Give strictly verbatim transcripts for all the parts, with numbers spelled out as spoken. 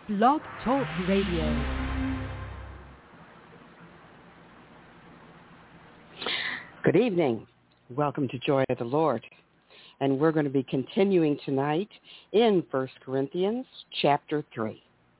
Blog Talk Radio. Good evening. Welcome to Joy of the Lord. And we're going to be continuing tonight in First Corinthians chapter three.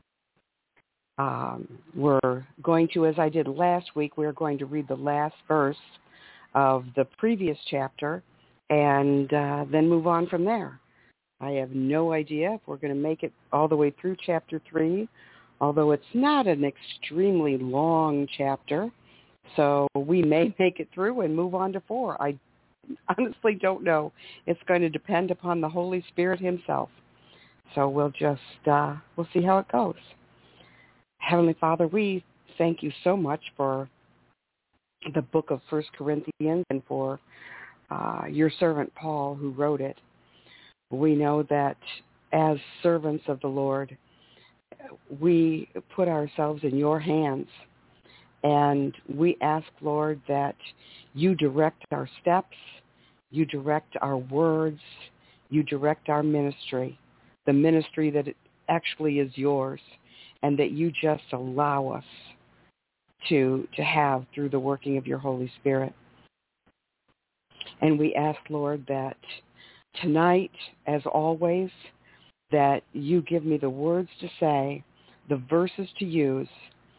Um, we're going to, as I did last week, we're going to read the last verse of the previous chapter and uh, then move on from there. I have no idea if we're going to make it all the way through chapter three, although it's not an extremely long chapter. So we may make it through and move on to four. I honestly don't know. It's going to depend upon the Holy Spirit himself. So we'll just, uh, we'll see how it goes. Heavenly Father, we thank you so much for the book of First Corinthians and for uh, your servant Paul who wrote it. We know that as servants of the Lord, we put ourselves in your hands. And we ask, Lord, that you direct our steps, you direct our words, you direct our ministry, the ministry that it actually is yours, and that you just allow us to, to have through the working of your Holy Spirit. And we ask, Lord, that tonight, as always, that you give me the words to say, the verses to use,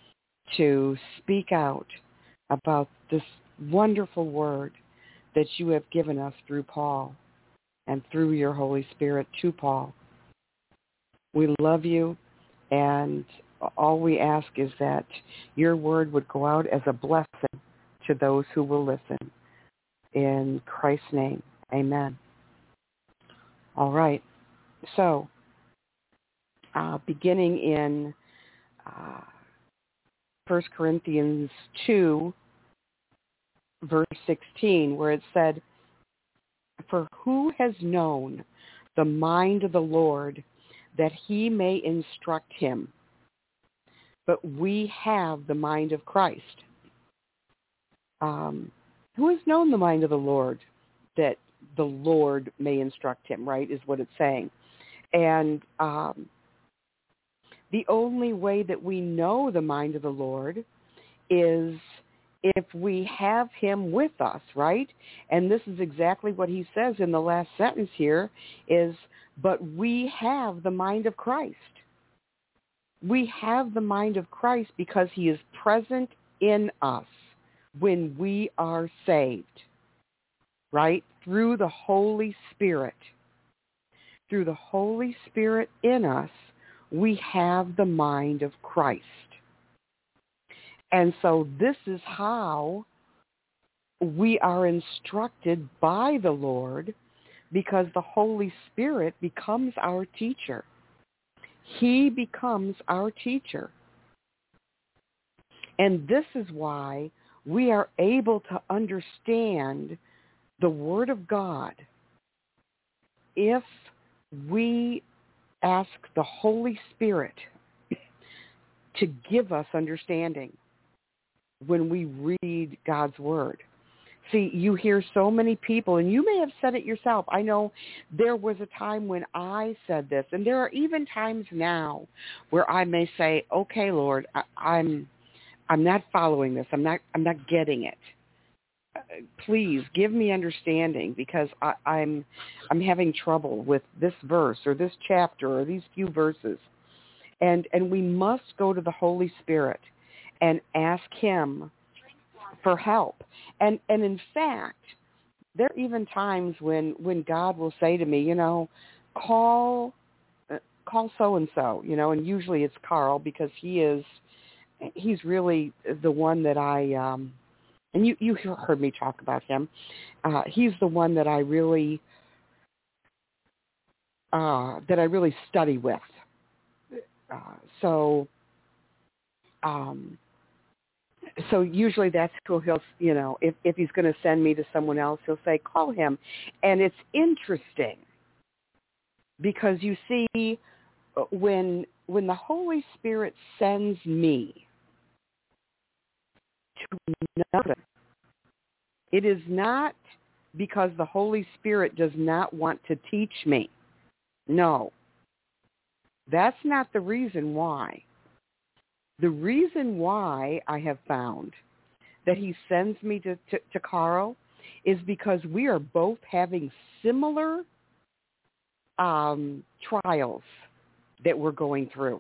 to speak out about this wonderful word that you have given us through Paul and through your Holy Spirit to Paul. We love you, and all we ask is that your word would go out as a blessing to those who will listen. In Christ's name, amen. All right, so uh, beginning in uh, First Corinthians two, verse sixteen, where it said, "For who has known the mind of the Lord that he may instruct him? But we have the mind of Christ." Um, who has known the mind of the Lord that the Lord may instruct him, right, is what it's saying. And um, the only way that we know the mind of the Lord is if we have him with us, right? And this is exactly what he says in the last sentence here is, but we have the mind of Christ. We have the mind of Christ because he is present in us when we are saved, right? Through the Holy Spirit. Through the Holy Spirit in us, we have the mind of Christ. And so this is how we are instructed by the Lord, because the Holy Spirit becomes our teacher. He becomes our teacher. And this is why we are able to understand the Word of God if we ask the Holy Spirit to give us understanding when we read God's Word. See, you hear so many people, and you may have said it yourself. I know there was a time when I said this, and there are even times now where I may say, okay, Lord, I, I'm I'm not following this. I'm not I'm not getting it. Uh, please give me understanding, because I, I'm I'm having trouble with this verse or this chapter or these few verses. And and we must go to the Holy Spirit and ask him for help. And and in fact, there are even times when, when God will say to me, you know, call uh, call so-and-so, you know, and usually it's Carl, because he is, he's really the one that I, um, and you, you heard me talk about him. Uh, he's the one that I really, uh, that I really study with. Uh, so, um, so usually that's who he'll, you know, if, if he's going to send me to someone else, he'll say, call him. And it's interesting because you see, when, when the Holy Spirit sends me to another, it is not because the Holy Spirit does not want to teach me. No. That's not the reason why. The reason why I have found that he sends me to, to, to Carl is because we are both having similar um, trials that we're going through.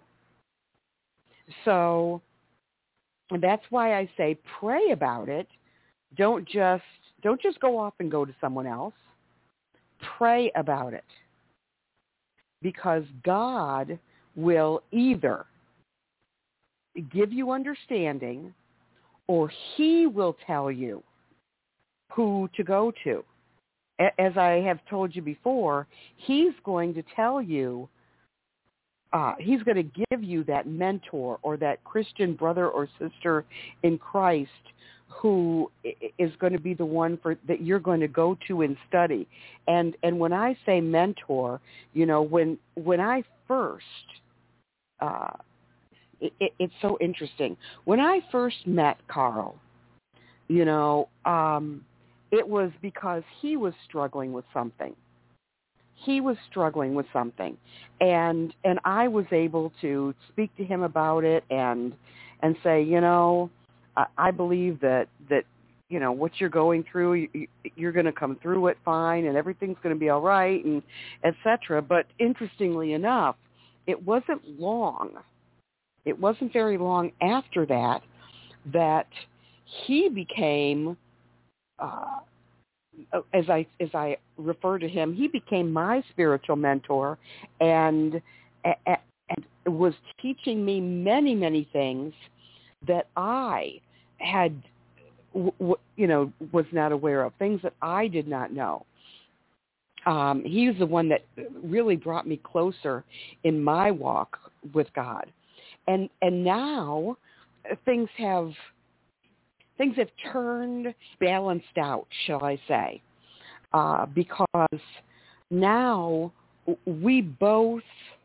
So that's why I say pray about it. Don't just don't just go off and go to someone else. Pray about it. Because God will either give you understanding or he will tell you who to go to. As I have told you before, he's going to tell you, uh, he's going to give you that mentor or that Christian brother or sister in Christ who is going to be the one for that you're going to go to and study. And and when I say mentor, you know, when when I first, uh, it, it, it's so interesting. When I first met Carl, you know, um, it was because he was struggling with something. He was struggling with something, and and I was able to speak to him about it and and say, you know, I, I believe that that you know what you're going through, you, you're going to come through it fine, and everything's going to be all right, and et cetera. But interestingly enough, it wasn't long. It wasn't very long after that that he became. Uh, As I as I refer to him, he became my spiritual mentor, and and was teaching me many many things that I had, you know, was not aware of, things that I did not know. Um, he was the one that really brought me closer in my walk with God, and and now things have. Things have turned, balanced out, shall I say, uh, because now we both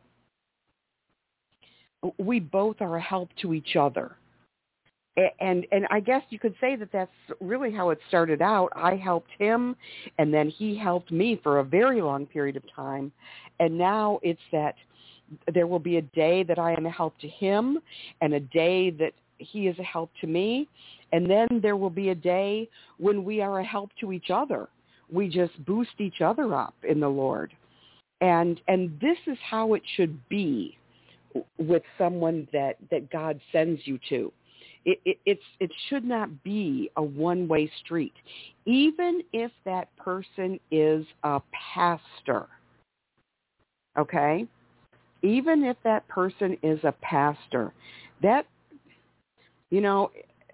we both are a help to each other, and and I guess you could say that that's really how it started out. I helped him, and then he helped me for a very long period of time, and now it's that there will be a day that I am a help to him, and a day that he is a help to me. And then there will be a day when we are a help to each other. We just boost each other up in the Lord. And and this is how it should be with someone that, that God sends you to. It, it, it's, it should not be a one-way street. Even if that person is a pastor, okay? Even if that person is a pastor, that, you know,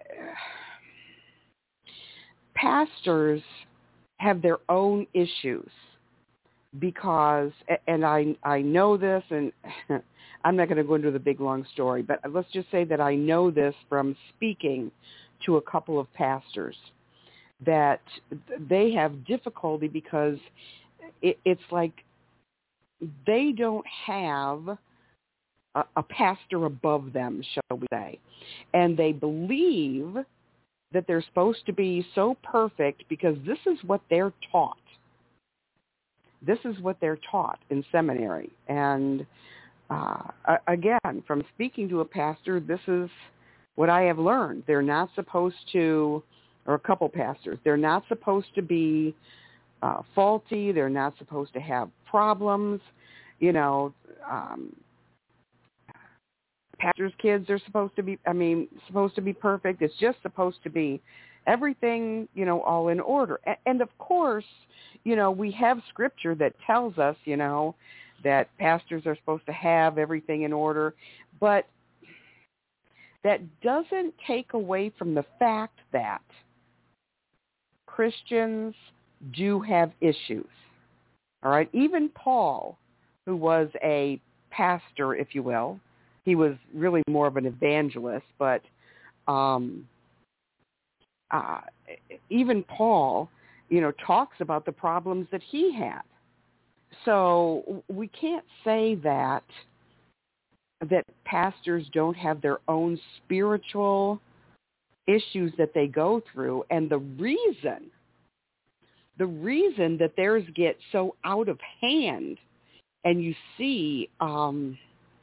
pastors have their own issues because, and I I know this, and I'm not going to go into the big long story, but let's just say that I know this from speaking to a couple of pastors, that they have difficulty because it, it's like they don't have a, a pastor above them, shall we say, and they believe that they're supposed to be so perfect because this is what they're taught. This is what they're taught in seminary. And uh, again, from speaking to a pastor, this is what I have learned. They're not supposed to, or a couple pastors, they're not supposed to be uh, faulty. They're not supposed to have problems. You know, um, pastors' kids are supposed to be, I mean, supposed to be perfect. It's just supposed to be everything, you know, all in order. And, and of course, you know, we have scripture that tells us, you know, that pastors are supposed to have everything in order. But that doesn't take away from the fact that Christians do have issues. All right. Even Paul, who was a pastor, if you will, he was really more of an evangelist, but um, uh, even Paul, you know, talks about the problems that he had. So we can't say that that pastors don't have their own spiritual issues that they go through, and the reason, the reason that theirs get so out of hand, and you see. Um,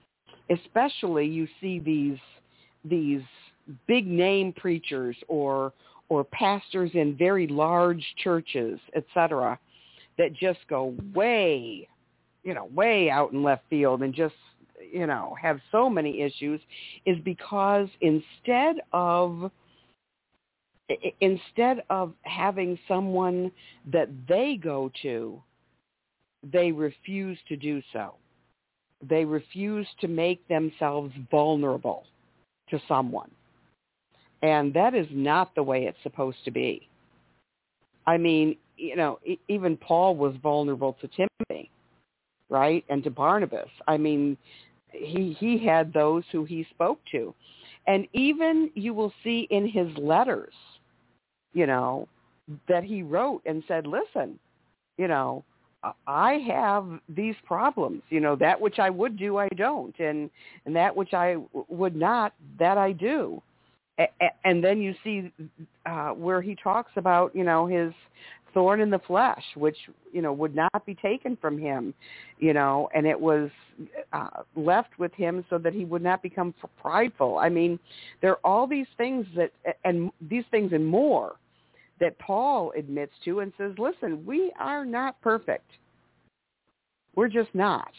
especially you see these these big name preachers or or pastors in very large churches, et cetera, that just go way, you know, way out in left field and just, you know, have so many issues, is because instead of instead of having someone that they go to, they refuse to do so. They refuse to make themselves vulnerable to someone. And that is not the way it's supposed to be. I mean, you know, even Paul was vulnerable to Timothy, right? And to Barnabas. I mean, he he had those who he spoke to. And even you will see in his letters, you know, that he wrote and said, listen, you know, I have these problems, you know, that which I would do, I don't. And, and that which I would not, that I do. And then you see uh, where he talks about, you know, his thorn in the flesh, which, you know, would not be taken from him, you know, and it was uh, left with him so that he would not become prideful. I mean, there are all these things that, and these things and more that Paul admits to and says, listen, we are not perfect. We're just not.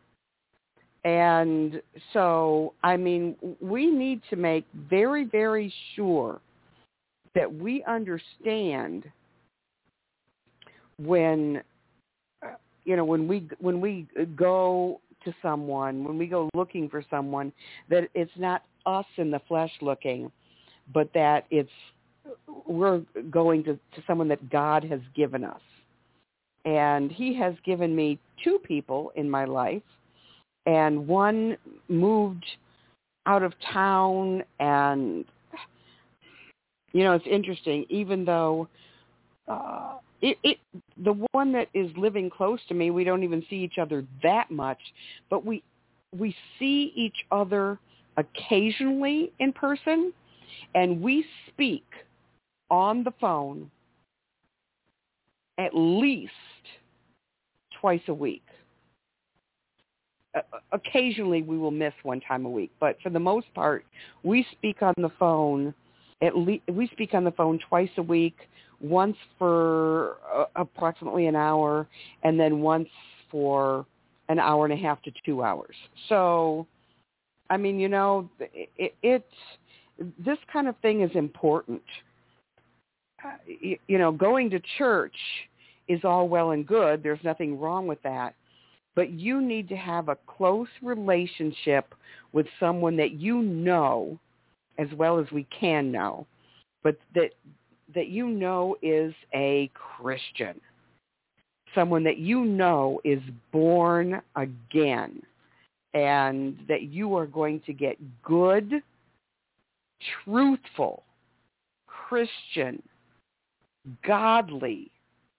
And so, I mean, we need to make very, very sure that we understand when, you know, when we when we go to someone, when we go looking for someone, that it's not us in the flesh looking, but that it's we're going to, to someone that God has given us. And he has given me two people in my life. And one moved out of town, and, you know, it's interesting, even though uh, it, it, the one that is living close to me, we don't even see each other that much, but we we see each other occasionally in person, and we speak on the phone at least twice a week. Uh, occasionally we will miss one time a week, but for the most part, we speak on the phone at least, we speak on the phone twice a week, once for uh, approximately an hour, and then once for an hour and a half to two hours. So, I mean, you know, it, it this kind of thing is important. Uh, you, you know, going to church is all well and good. There's nothing wrong with that. But you need to have a close relationship with someone that you know as well as we can know, but that that you know is a Christian, someone that you know is born again, and that you are going to get good, truthful, Christian, godly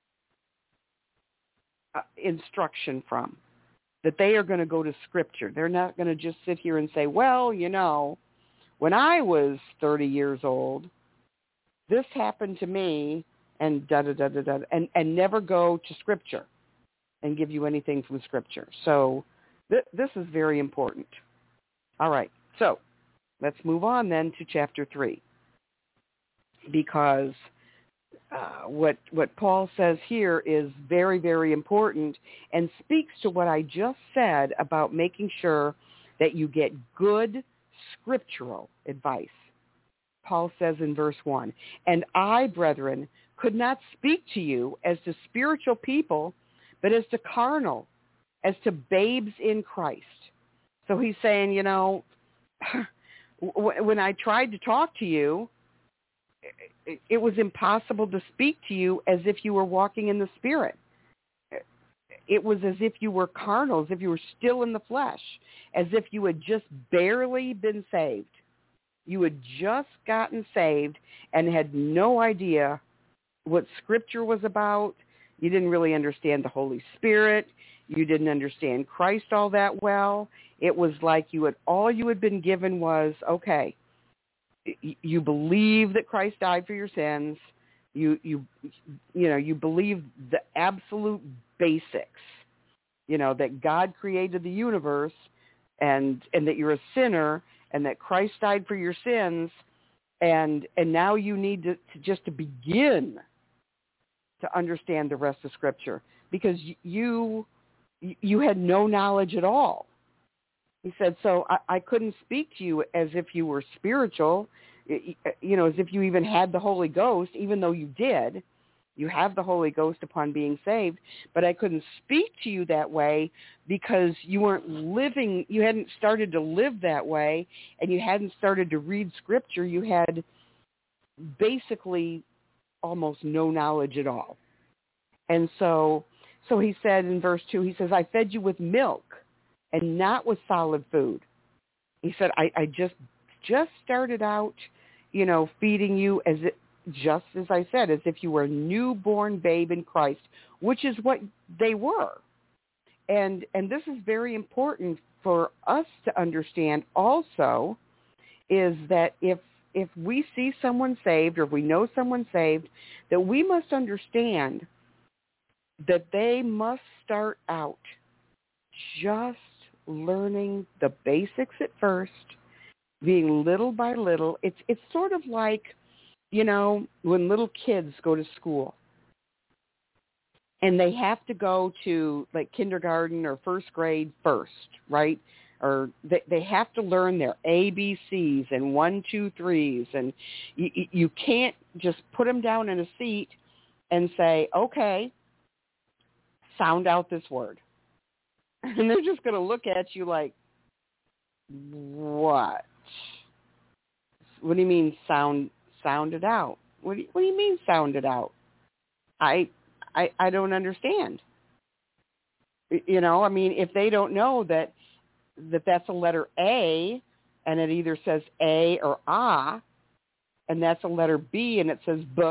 uh, instruction from. That they are going to go to Scripture. They're not going to just sit here and say, well, you know, when I was thirty years old, this happened to me, and da-da-da-da-da, and, and never go to Scripture and give you anything from Scripture. So th- this is very important. All right, so let's move on then to chapter three, because Uh, what what Paul says here is very, very important and speaks to what I just said about making sure that you get good scriptural advice. Paul says in verse one, and I, brethren, could not speak to you as to spiritual people, but as to carnal, as to babes in Christ. So he's saying, you know, when I tried to talk to you, it was impossible to speak to you as if you were walking in the Spirit. It was as if you were carnal, as if you were still in the flesh, as if you had just barely been saved. You had just gotten saved and had no idea what Scripture was about. You didn't really understand the Holy Spirit. You didn't understand Christ all that well. It was like you had all you had been given was, okay, you believe that Christ died for your sins. You you you know you believe the absolute basics. You know that God created the universe and and that you're a sinner, and that Christ died for your sins, and and now you need to, to just to begin to understand the rest of Scripture, because you you had no knowledge at all. He said, so I, I couldn't speak to you as if you were spiritual, you know, as if you even had the Holy Ghost, even though you did. You have the Holy Ghost upon being saved, but I couldn't speak to you that way because you weren't living, you hadn't started to live that way, and you hadn't started to read Scripture. You had basically almost no knowledge at all. And so, so he said in verse two, he says, I fed you with milk and not with solid food. He said, I, I just, just started out, you know, feeding you as it, just as I said, as if you were a newborn babe in Christ, which is what they were. And and this is very important for us to understand also, is that if if we see someone saved, or if we know someone saved, that we must understand that they must start out just learning the basics at first, being little by little. It's it's sort of like, you know, when little kids go to school and they have to go to like kindergarten or first grade first, right? Or they, they have to learn their A B Cs and one, two, threes. And you, you can't just put them down in a seat and say, okay, sound out this word. And they're just going to look at you like, what? What do you mean sound sound it out? What do you, what do you mean sound it out? I, I I don't understand. You know, I mean, if they don't know that that that's a letter A, and it either says A or Ah, and that's a letter B, and it says B.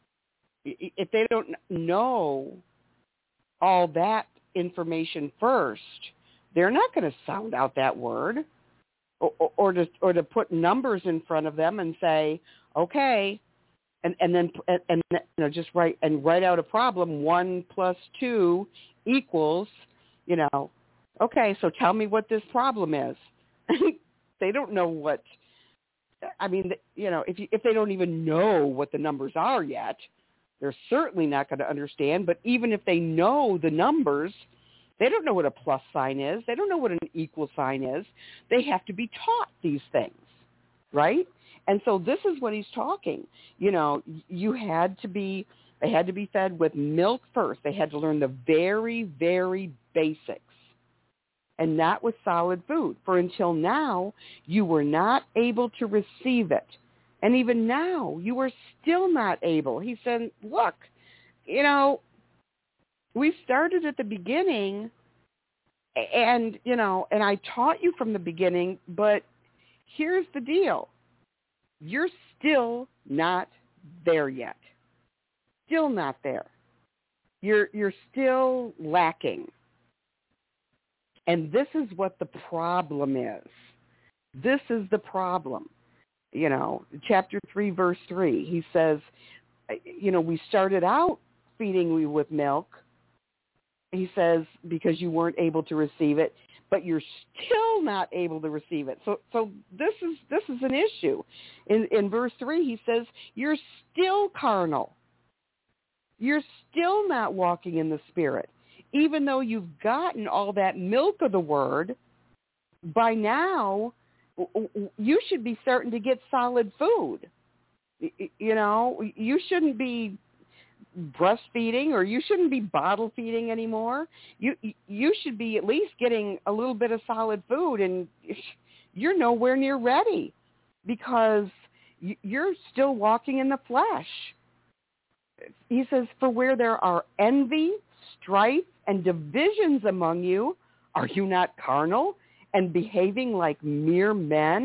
If they don't know all that information first, they're not going to sound out that word, or, or, or to or to put numbers in front of them and say, okay, and and then and, and you know just write and write out a problem. One plus two equals, you know, okay. So tell me what this problem is. They don't know what. I mean, you know, if you, if they don't even know what the numbers are yet, they're certainly not going to understand. But even if they know the numbers, they don't know what a plus sign is. They don't know what an equal sign is. They have to be taught these things, right? And so this is what he's talking. You know, you had to be, they had to be fed with milk first. They had to learn the very, very basics, and not with solid food. For until now, you were not able to receive it. And even now, you are still not able. He said, look, you know, we started at the beginning, and, you know, and I taught you from the beginning, but here's the deal. You're still not there yet. Still not there. You're you're still lacking. And this is what the problem is. This is the problem. You know, chapter three, verse three, he says, you know, we started out feeding you with milk. He says, because you weren't able to receive it, but you're still not able to receive it. So so this is this is an issue. In in verse three, he says, you're still carnal. You're still not walking in the Spirit. Even though you've gotten all that milk of the Word, by now you should be starting to get solid food. You know, you shouldn't be breastfeeding, or you shouldn't be bottle feeding anymore. You you should be at least getting a little bit of solid food, and you're nowhere near ready because you're still walking in the flesh. He says, for where there are envy, strife, and divisions among you, are you not carnal and behaving like mere men?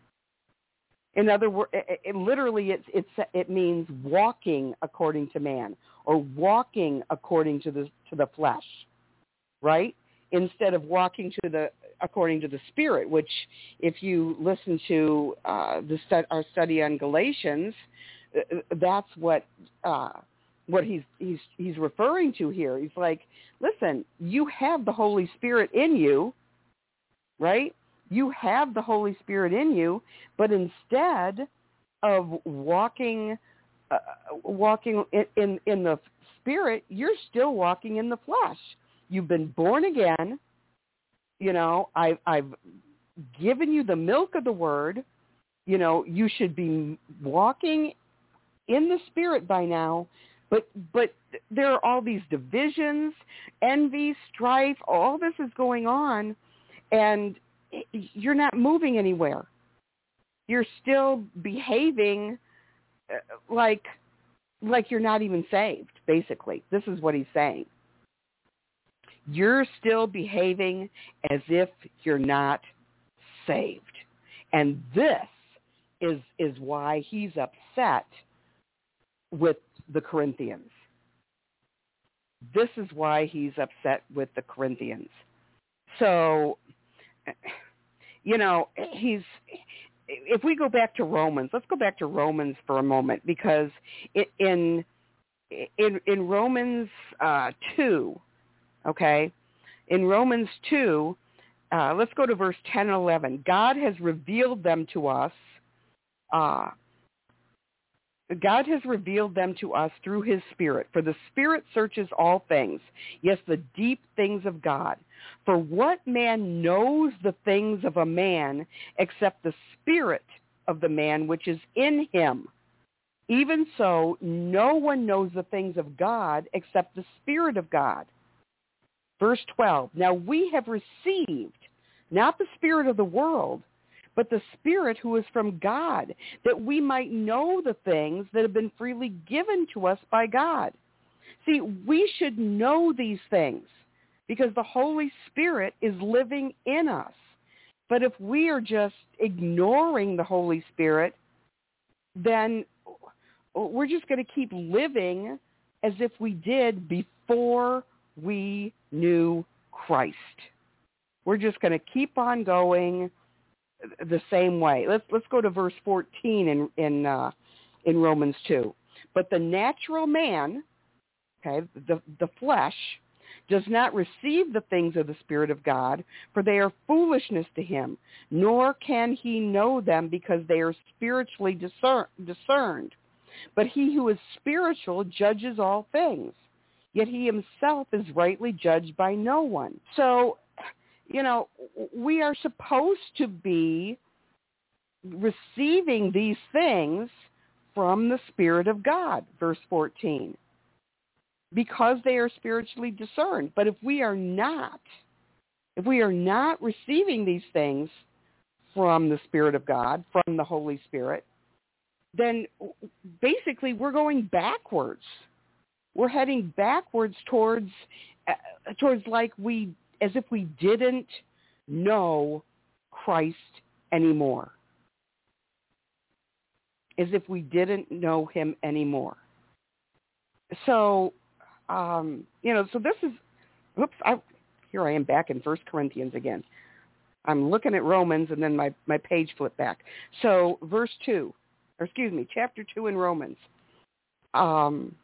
In other words, it, it, literally, it's, it's, it means walking according to man, or walking according to the to the flesh, right? Instead of walking to the according to the Spirit, which, if you listen to uh, the stu- our study on Galatians, uh, that's what uh, what he's he's he's referring to here. He's like, listen, you have the Holy Spirit in you, right? You have the Holy Spirit in you, but instead of walking uh, walking in, in, in the Spirit, you're still walking in the flesh. You've been born again. You know, I, I've given you the milk of the Word. You know, you should be walking in the Spirit by now. But but there are all these divisions, envy, strife, all this is going on, and you're not moving anywhere. You're still behaving like like you're not even saved, basically. This is what he's saying. You're still behaving as if you're not saved. And this is is why he's upset with the Corinthians. This is why he's upset with the Corinthians. So, you know, he's, if we go back to Romans, let's go back to Romans for a moment, because in in in Romans uh, two, okay, in Romans two, uh, let's go to verse ten and eleven. God has revealed them to us. Uh, God has revealed them to us through his Spirit. For the Spirit searches all things, yes, the deep things of God. For what man knows the things of a man except the Spirit of the man which is in him? Even so, no one knows the things of God except the Spirit of God. Verse twelve, now we have received not the spirit of the world, but the Spirit who is from God, that we might know the things that have been freely given to us by God. See, we should know these things because the Holy Spirit is living in us. But if we are just ignoring the Holy Spirit, then we're just going to keep living as if we did before we knew Christ. We're just going to keep on going the same way. Let's let's go to verse fourteen in in uh, in Romans two. But the natural man, okay, the the flesh, does not receive the things of the Spirit of God, for they are foolishness to him, nor can he know them because they are spiritually discern, discerned. But he who is spiritual judges all things, yet he himself is rightly judged by no one. So, you know, we are supposed to be receiving these things from the Spirit of God, verse fourteen, because they are spiritually discerned. But if we are not, if we are not receiving these things from the Spirit of God, from the Holy Spirit, then basically we're going backwards. We're heading backwards towards, uh, towards like we, as if we didn't know Christ anymore. As if we didn't know him anymore. So, um, you know, so this is, oops, I, here I am back in First Corinthians again. I'm looking at Romans and then my, my page flipped back. So verse two, or excuse me, chapter two in Romans. Um,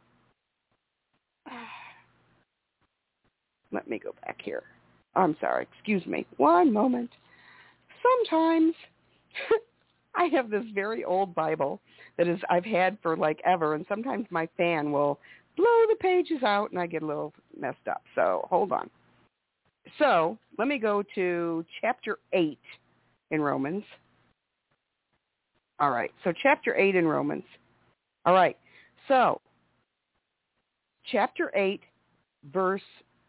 let me go back here. I'm sorry, excuse me. One moment. Sometimes I have this very old Bible that is I've had for like ever, and sometimes my fan will blow the pages out and I get a little messed up. So hold on. So let me go to chapter eight in Romans. All right, so chapter eight in Romans. All right, so chapter eight, verse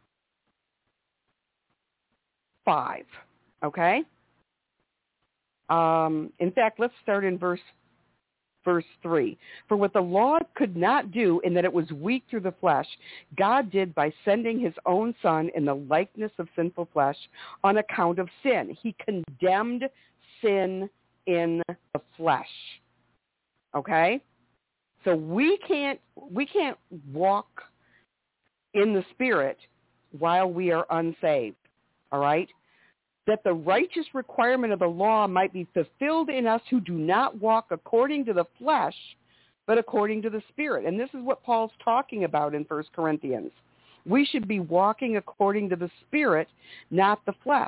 five, okay? Um, in fact, let's start in verse verse three. For what the law could not do in that it was weak through the flesh, God did by sending his own Son in the likeness of sinful flesh on account of sin. He condemned sin in the flesh. Okay? So we can't we can't walk in the Spirit while we are unsaved. All right? That the righteous requirement of the law might be fulfilled in us who do not walk according to the flesh, but according to the Spirit. And this is what Paul's talking about in First Corinthians. We should be walking according to the Spirit, not the flesh.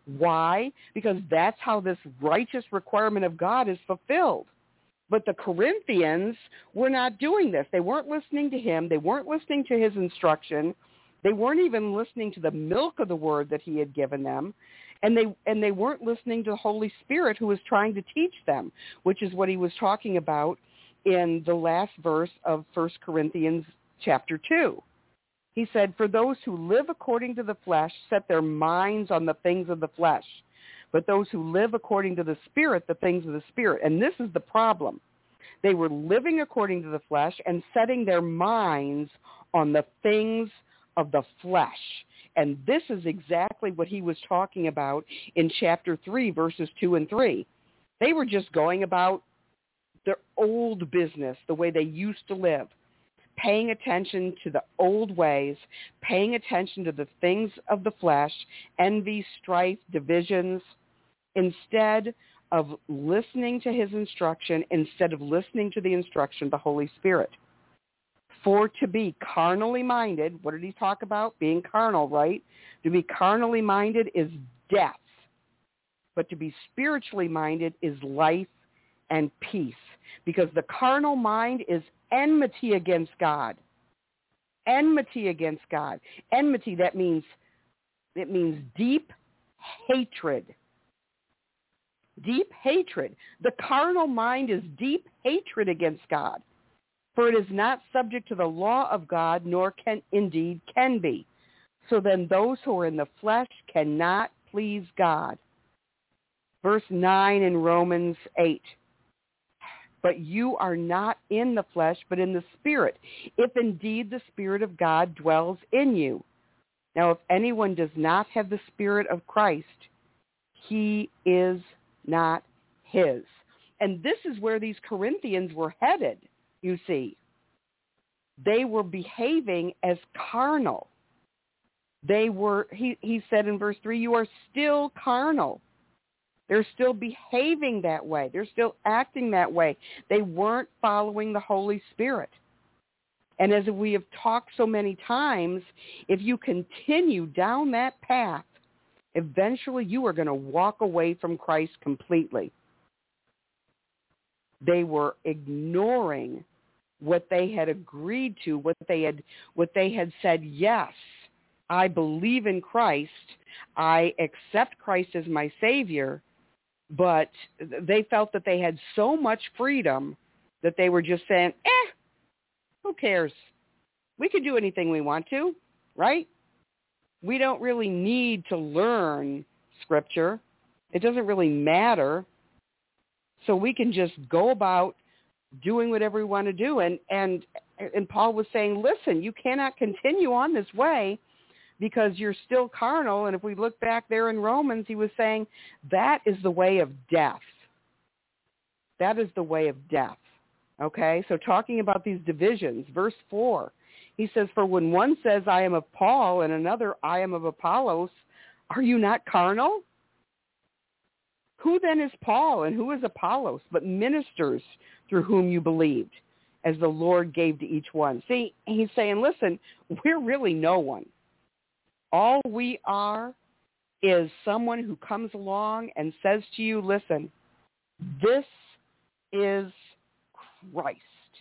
Why? Because that's how this righteous requirement of God is fulfilled. But the Corinthians were not doing this. They weren't listening to him. They weren't listening to his instruction. They weren't even listening to the milk of the word that he had given them. And they and they weren't listening to the Holy Spirit who was trying to teach them, which is what he was talking about in the last verse of First Corinthians chapter two. He said, for those who live according to the flesh set their minds on the things of the flesh, but those who live according to the Spirit, the things of the Spirit. And this is the problem. They were living according to the flesh and setting their minds on the things of the flesh. And this is exactly what he was talking about in chapter three, verses two and three. They were just going about their old business, the way they used to live, paying attention to the old ways, paying attention to the things of the flesh, envy, strife, divisions, instead of listening to his instruction, instead of listening to the instruction of the Holy Spirit. For to be carnally minded, what did he talk about? Being carnal, right? To be carnally minded is death, but to be spiritually minded is life and peace, because the carnal mind is enmity against God. Enmity against God. Enmity, that means, it means deep hatred. Deep hatred. The carnal mind is deep hatred against God, for it is not subject to the law of God, nor can indeed can be. So then those who are in the flesh cannot please God. Verse nine in Romans eight. But you are not in the flesh, but in the Spirit, if indeed the Spirit of God dwells in you. Now, if anyone does not have the Spirit of Christ, he is not his. And this is where these Corinthians were headed, you see. They were behaving as carnal. They were, he, he said in verse three, you are still carnal. They're still behaving that way. They're still acting that way. They weren't following the Holy Spirit. And as we have talked so many times, if you continue down that path, eventually you are going to walk away from Christ completely. They were ignoring what they had agreed to, what they had, what they had said, yes, I believe in Christ. I accept Christ as my Savior. But they felt that they had so much freedom that they were just saying, eh, who cares? We could do anything we want to, right? We don't really need to learn Scripture. It doesn't really matter. So we can just go about doing whatever we want to do. And, and, and Paul was saying, listen, you cannot continue on this way, because you're still carnal. And if we look back there in Romans, he was saying that is the way of death. That is the way of death. Okay, so talking about these divisions, verse four, he says, for when one says, I am of Paul, and another, I am of Apollos, are you not carnal? Who then is Paul and who is Apollos, but ministers through whom you believed, as the Lord gave to each one? See, he's saying, listen, we're really no one. All we are is someone who comes along and says to you, listen, this is Christ.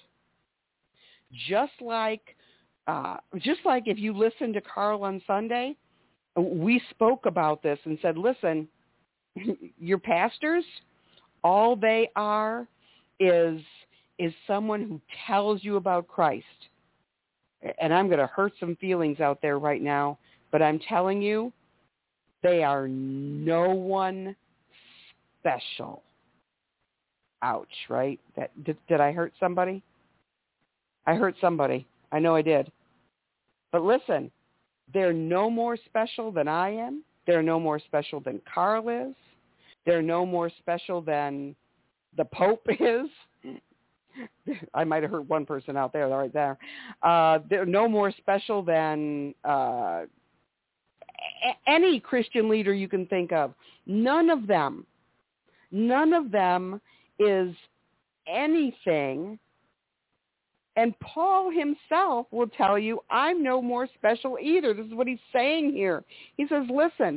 Just like, uh, just like if you listen to Carl on Sunday, we spoke about this and said, listen, your pastors, all they are is, is someone who tells you about Christ. And I'm going to hurt some feelings out there right now, but I'm telling you, they are no one special. Ouch, right? That, did, did I hurt somebody? I hurt somebody. I know I did. But listen, they're no more special than I am. They're no more special than Carl is. They're no more special than the Pope is. I might have hurt one person out there, right there. Uh, they're no more special than uh, any Christian leader you can think of. None of them, none of them is anything. And Paul himself will tell you, I'm no more special either. This is what he's saying here. He says, listen,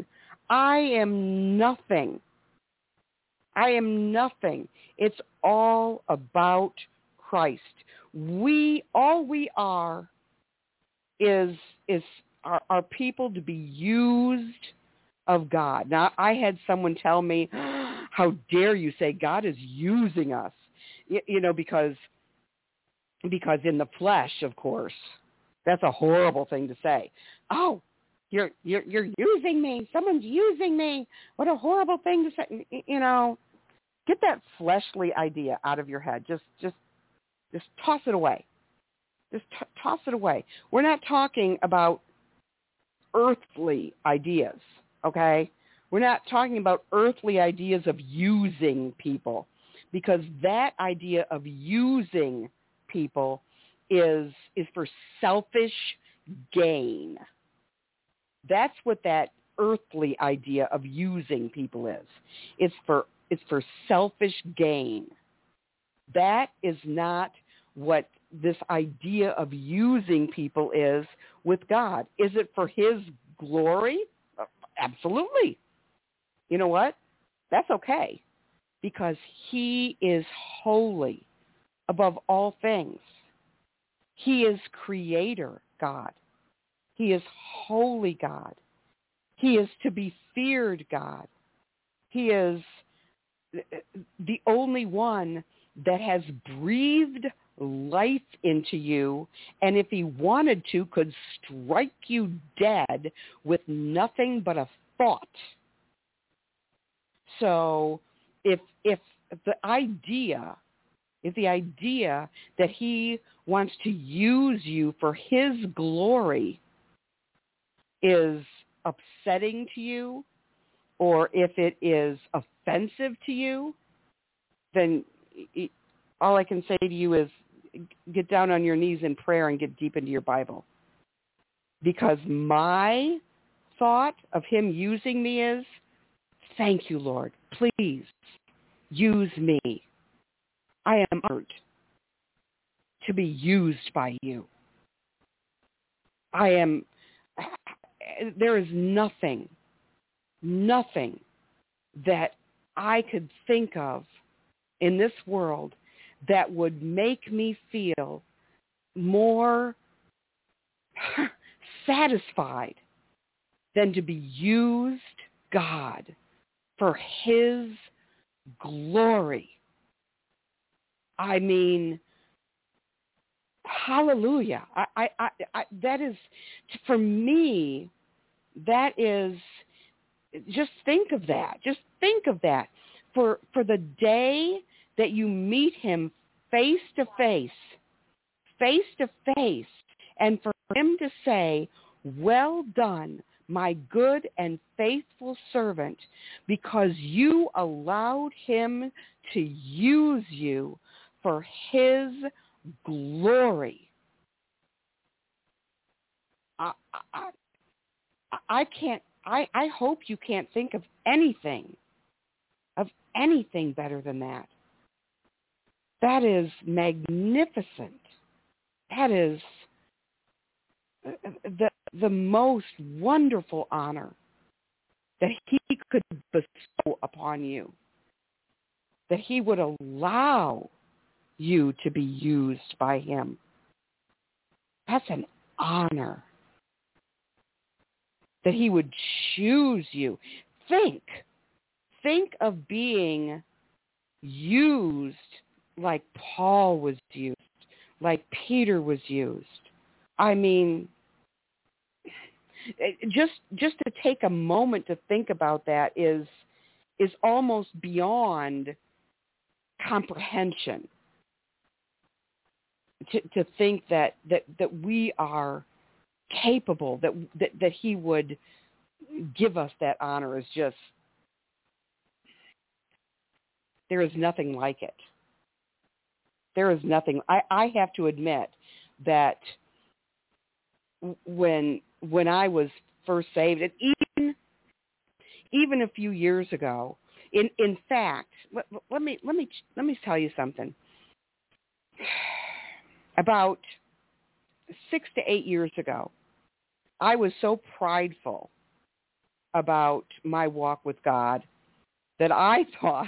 I am nothing. I am nothing. It's all about Christ. We, all we are is, is are, are people to be used of God. Now, I had someone tell me, how dare you say God is using us? You, you know, because, because in the flesh, of course, that's a horrible thing to say. Oh, you're, you're, you're using me. Someone's using me. What a horrible thing to say. You know, get that fleshly idea out of your head. Just, just, just toss it away. Just t- toss it away. We're not talking about earthly ideas, okay? We're not talking about earthly ideas of using people, because that idea of using people is is for selfish gain. That's what that earthly idea of using people is. It's for it's for selfish gain. That is not what this idea of using people is with God. Is it for his glory? Absolutely. You know what? That's okay, because he is holy above all things. He is creator God. He is holy God. He is to be feared God. He is the only one that has breathed life into you, and if he wanted to, could strike you dead with nothing but a thought. So if if the idea, if the idea that he wants to use you for his glory is upsetting to you, or if it is offensive to you, then all I can say to you is get down on your knees in prayer and get deep into your Bible. Because my thought of him using me is, thank you, Lord. Please use me. I am honored to be used by you. I am, there is nothing, nothing that I could think of in this world that would make me feel more satisfied than to be used, God, for his glory. I mean, hallelujah. I, I, I, I, that is, for me, that is, just think of that. Just think of that. For, for the day that you meet him face to face, face to face, and for him to say, well done, my good and faithful servant, because you allowed him to use you for his glory. I, I, I can't, I, I hope you can't think of anything, of anything better than that. That is magnificent. That is the the most wonderful honor that he could bestow upon you, that he would allow you to be used by him. That's an honor. That he would choose you. Think, think of being used like Paul was used, like Peter was used. I mean, just just to take a moment to think about that is is almost beyond comprehension. To, to think that, that, that we are capable, that, that that he would give us that honor is just, there is nothing like it. There is nothing. I, I have to admit that when when I was first saved, and even even a few years ago, in in fact, let, let me let me let me tell you something. About six to eight years ago, I was so prideful about my walk with God that I thought,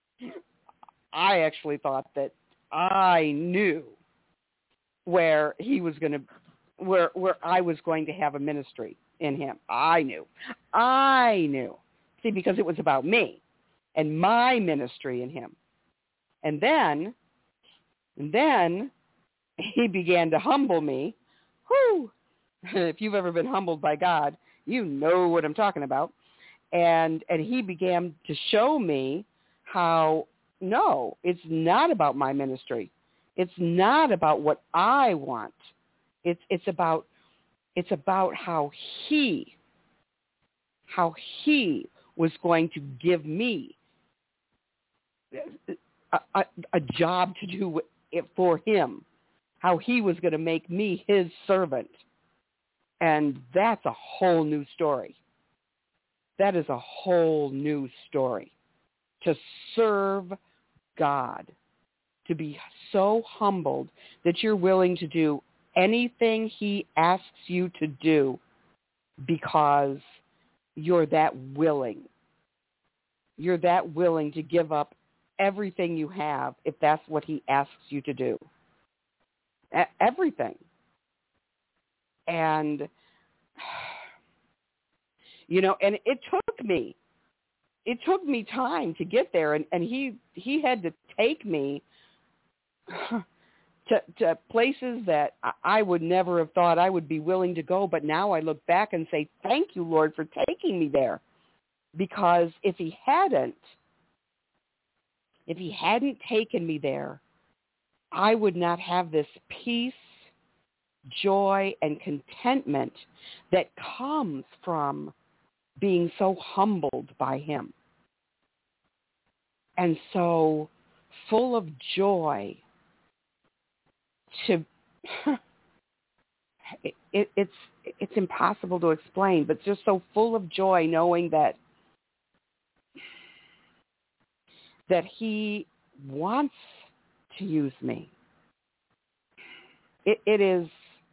I actually thought that I knew where he was going to, where where I was going to have a ministry in him. I knew. I knew. See, because it was about me and my ministry in him. And then, and then he began to humble me. Whew. If you've ever been humbled by God, you know what I'm talking about. And and he began to show me how, no, it's not about my ministry. It's not about what I want. It's it's about it's about how he how he was going to give me a, a, a job to do it for him, how he was going to make me his servant. And that's a whole new story. That is a whole new story. To serve God, to be so humbled that you're willing to do anything he asks you to do because you're that willing. You're that willing to give up everything you have if that's what he asks you to do. Everything. And, you know, and it took me, it took me time to get there. And, and he, he had to take me to, to places that I would never have thought I would be willing to go. But now I look back and say, thank you, Lord, for taking me there. Because if he hadn't, if he hadn't taken me there, I would not have this peace, joy, and contentment that comes from being so humbled by him. And so full of joy to, it, it, it's, it's impossible to explain, but just so full of joy knowing that, that he wants to use me. It, it is,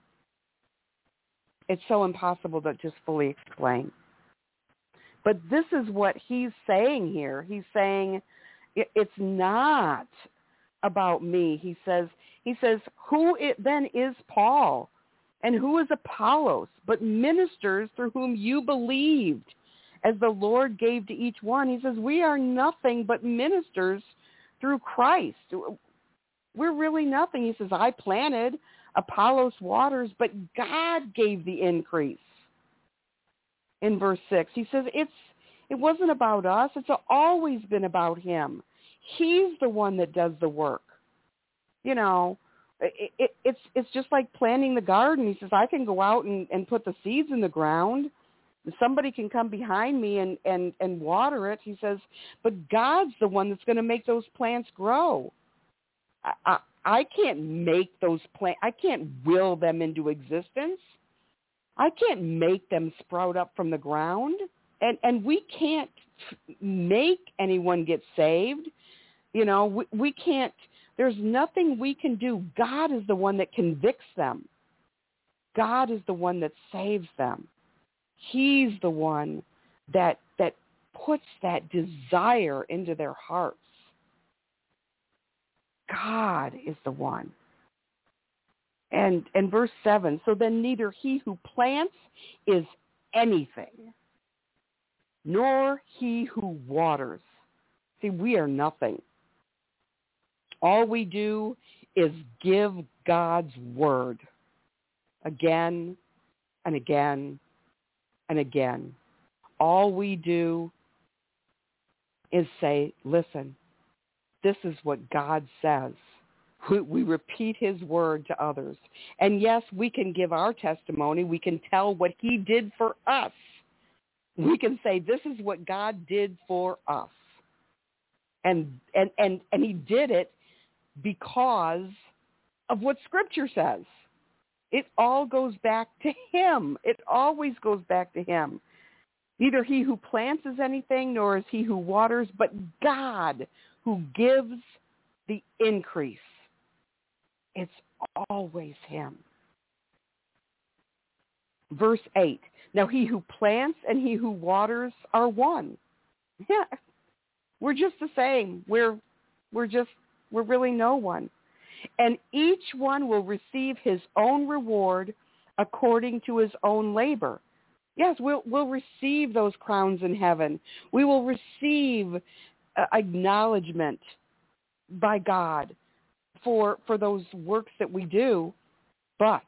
it's so impossible to just fully explain. But this is what he's saying here. He's saying it, it's not about me. He says, he says, who it then is Paul and who is Apollos, but ministers through whom you believed, as the Lord gave to each one. He says, we are nothing but ministers through Christ. We're really nothing. He says, I planted, Apollos waters, but God gave the increase. In verse six, he says, it's it wasn't about us. It's always been about him. He's the one that does the work. You know, it, it, it's it's just like planting the garden. He says, I can go out and, and put the seeds in the ground. Somebody can come behind me and, and, and water it. He says, but God's the one that's going to make those plants grow. I, I, I can't make those plants. I can't will them into existence. I can't make them sprout up from the ground. And, and we can't make anyone get saved. You know, we, we can't, there's nothing we can do. God is the one that convicts them. God is the one that saves them. He's the one that that puts that desire into their hearts. God is the one. And and verse seven, so then neither he who plants is anything, nor he who waters. See, we are nothing. All we do is give God's word again and again and again. All we do is say, listen, this is what God says. We, we repeat his word to others. And yes, we can give our testimony. We can tell what he did for us. We can say, this is what God did for us. And and and, and he did it because of what Scripture says. It all goes back to him. It always goes back to him. Neither he who plants is anything, nor is he who waters, but God who gives the increase. It's always him. verse eight. Now he who plants and he who waters are one. Yeah, we're just the same. We're we're just we're really no one. And each one will receive his own reward according to his own labor. Yes, we'll we'll receive those crowns in heaven. We will receive uh, acknowledgement by God for for those works that we do, but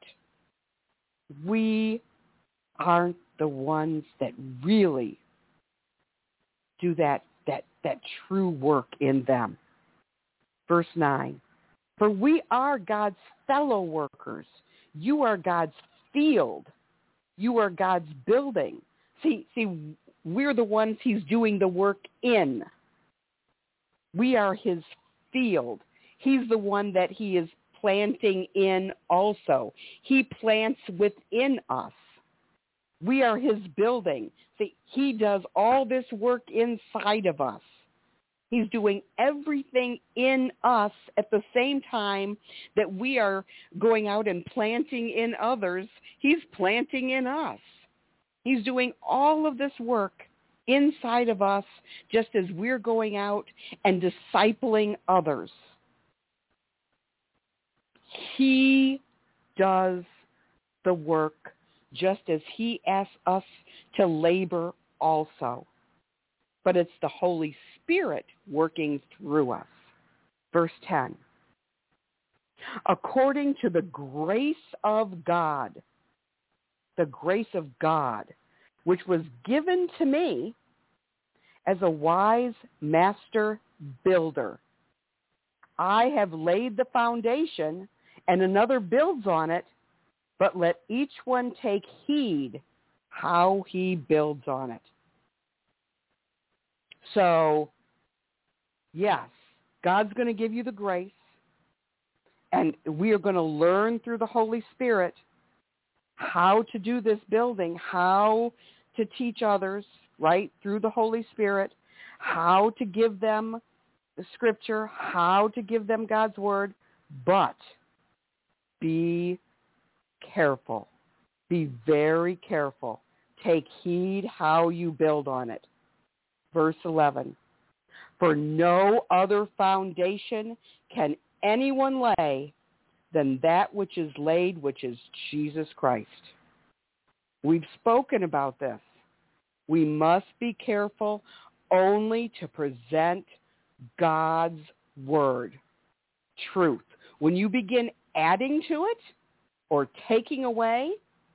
we aren't the ones that really do that that that true work in them. Verse nine. For we are God's fellow workers. You are God's field. You are God's building. See, see, we're the ones he's doing the work in. We are his field. He's the one that he is planting in also. He plants within us. We are his building. See, he does all this work inside of us. He's doing everything in us at the same time that we are going out and planting in others. He's planting in us. He's doing all of this work inside of us just as we're going out and discipling others. He does the work just as he asks us to labor also. But it's the Holy Spirit working through us. Verse ten. According to the grace of God, the grace of God, which was given to me as a wise master builder. I have laid the foundation, and another builds on it, but let each one take heed how he builds on it. So, yes, God's going to give you the grace, and we are going to learn through the Holy Spirit how to do this building, how to teach others, right, through the Holy Spirit, how to give them the Scripture, how to give them God's Word, but be careful. Be very careful. Take heed how you build on it. Verse eleven, for no other foundation can anyone lay than that which is laid, which is Jesus Christ. We've spoken about this. We must be careful only to present God's word, truth. When you begin adding to it or taking away,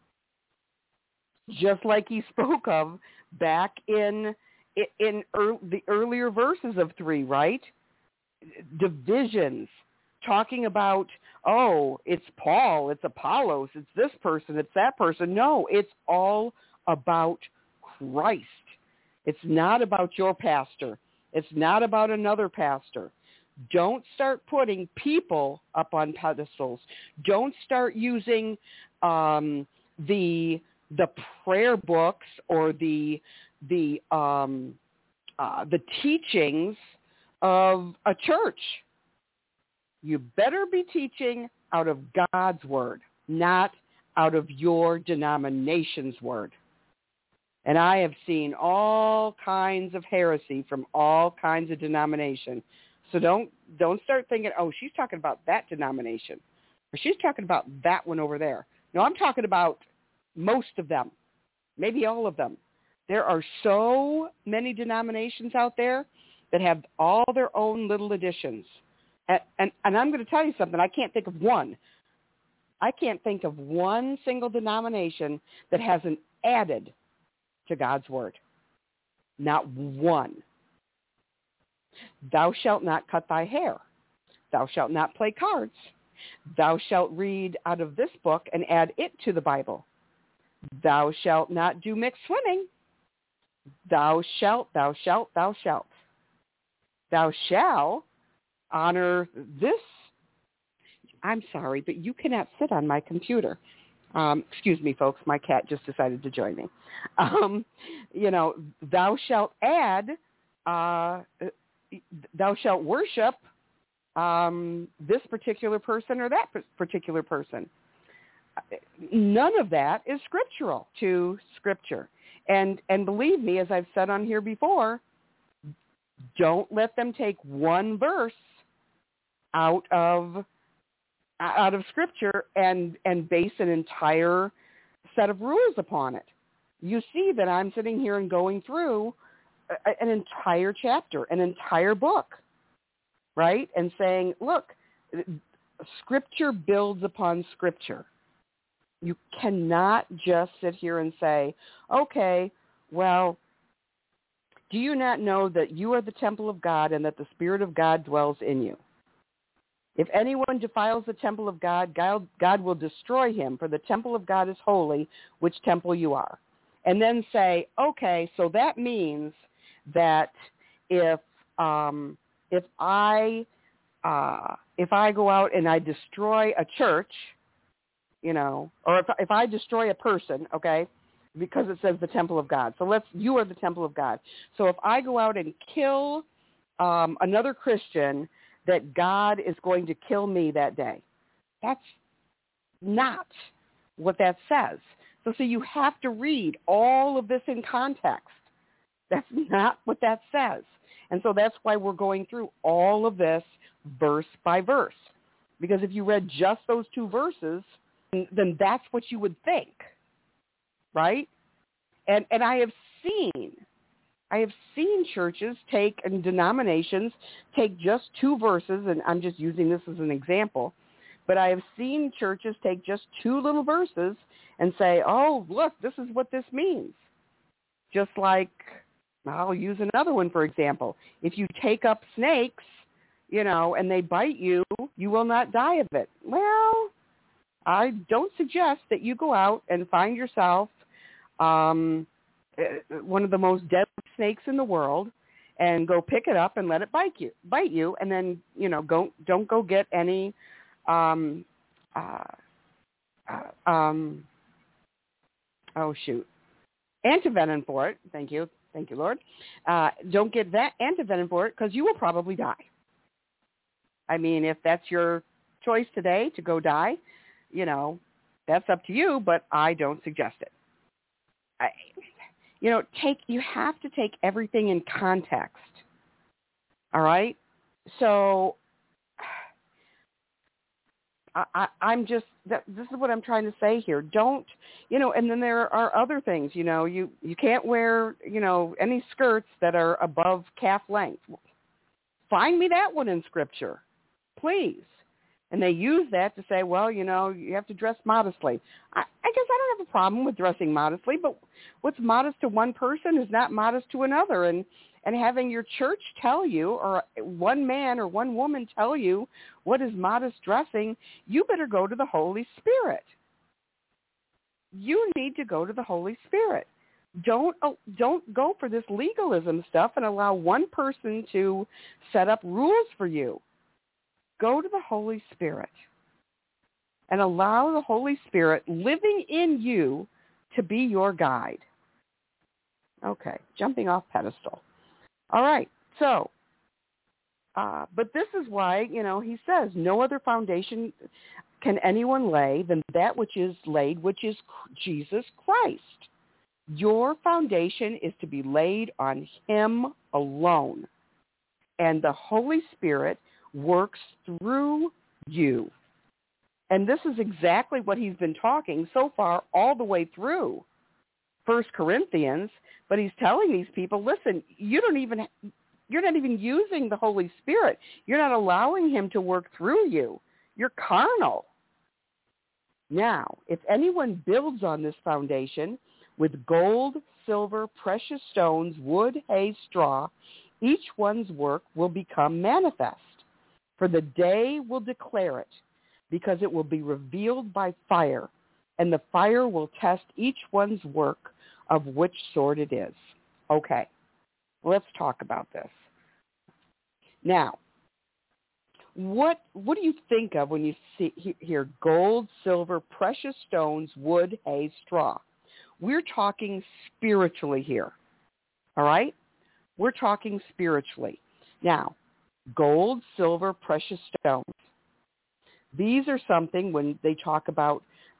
just like he spoke of back in in er, the earlier verses of three, right? Divisions, talking about, oh, it's Paul, it's Apollos, it's this person, it's that person. No, it's all about Christ. It's not about your pastor. It's not about another pastor. Don't start putting people up on pedestals. Don't start using um, the the prayer books or the the um, uh, the teachings of a church. You better be teaching out of God's word, not out of your denomination's word. And I have seen all kinds of heresy from all kinds of denominations. So don't don't start thinking, oh, she's talking about that denomination, or she's talking about that one over there. No, I'm talking about most of them, maybe all of them. There are so many denominations out there that have all their own little additions. And, and, and I'm going to tell you something. I can't think of one. I can't think of one single denomination that hasn't added to God's word. Not one. Thou shalt not cut thy hair. Thou shalt not play cards. Thou shalt read out of this book and add it to the Bible. Thou shalt not do mixed swimming. Thou shalt, thou shalt, thou shalt. Thou shalt honor this. I'm sorry, but you cannot sit on my computer. Um, excuse me, folks. My cat just decided to join me. Um, you know, thou shalt add, uh, thou shalt worship um, this particular person or that particular person. none of that is scriptural to Scripture. And and believe me, as I've said on here before, don't let them take one verse out of out of Scripture and and base an entire set of rules upon it. You see that I'm sitting here and going through a, an entire chapter, an entire book, right? And saying, look, Scripture builds upon Scripture. You cannot just sit here and say, okay, well, do you not know that you are the temple of God and that the Spirit of God dwells in you? If anyone defiles the temple of God, God, God will destroy him, for the temple of God is holy, which temple you are. And then say, okay, so that means that if um, if I uh, if I go out and I destroy a church, you know, or if if I destroy a person, okay, because it says the temple of God. So let's you are the temple of God. So if I go out and kill um, another Christian, that God is going to kill me that day. That's not what that says. So, so you have to read all of this in context. That's not what that says. And so that's why we're going through all of this verse by verse. Because if you read just those two verses, then that's what you would think, right? And and I have seen I have seen churches take, and denominations take just two verses, and I'm just using this as an example, but I have seen churches take just two little verses and say, oh, look, this is what this means. Just like, I'll use another one, for example. If you take up snakes, you know, and they bite you, you will not die of it. Well, I don't suggest that you go out and find yourself um, one of the most deadly snakes in the world and go pick it up and let it bite you, bite you, and then, you know, go, don't go get any, um, uh, uh, um, oh, shoot, antivenom for it. Thank you. Thank you, Lord. Uh, don't get that antivenom for it because you will probably die. I mean, if that's your choice today to go die, you know, that's up to you, but I don't suggest it. I, you know, take you have to take everything in context. All right? So I, I, I'm just, that, this is what I'm trying to say here. Don't, you know, and then there are other things, you know, you, you can't wear, you know, any skirts that are above calf length. Find me that one in Scripture, please. And they use that to say, well, you know, you have to dress modestly. I, I guess I don't have a problem with dressing modestly, but what's modest to one person is not modest to another. And, and having your church tell you, or one man or one woman tell you what is modest dressing, you better go to the Holy Spirit. You need to go to the Holy Spirit. Don't don't go for this legalism stuff and allow one person to set up rules for you. Go to the Holy Spirit and allow the Holy Spirit living in you to be your guide. Okay, jumping off pedestal. All right, so, uh, but this is why, you know, he says, no other foundation can anyone lay than that which is laid, which is Jesus Christ. Your foundation is to be laid on him alone. And the Holy Spirit works through you. And this is exactly what he's been talking so far all the way through First Corinthians, but he's telling these people, listen, you don't even, you're not even using the Holy Spirit. You're not allowing him to work through you. You're carnal. Now, if anyone builds on this foundation with gold, silver, precious stones, wood, hay, straw, each one's work will become manifest. For the day will declare it, because it will be revealed by fire, and the fire will test each one's work of which sort it is. Okay, let's talk about this. Now, what what do you think of when you see hear gold, silver, precious stones, wood, hay, straw? We're talking spiritually here, all right? We're talking spiritually. Now, gold, silver, precious stones. These are something when they talk about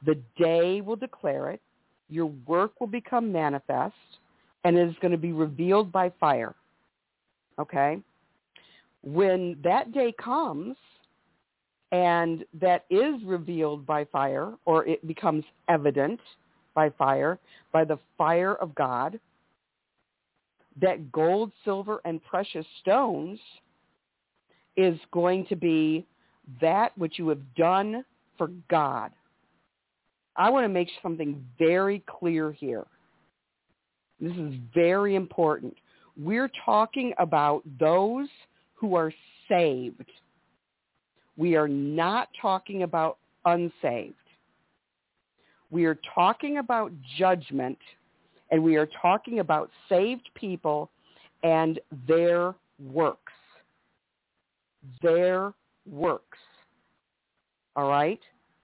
The day will declare it. Your work will become manifest, and it is going to be revealed by fire. Okay? When that day comes, and that is revealed by fire, or it becomes evident by fire, by the fire of God, that gold, silver, and precious stones is going to be that which you have done for God. I want to make something very clear here. This is very important. We're talking about those who are saved. We are not talking about unsaved. We are talking about judgment, and we are talking about saved people and their works. Their works. All right?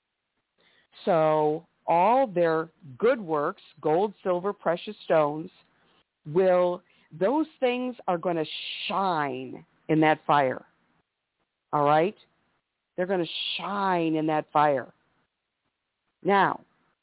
So all their good works, gold, silver, precious stones, will, those things are going to shine in that fire. All right? They're going to shine in that fire. Now,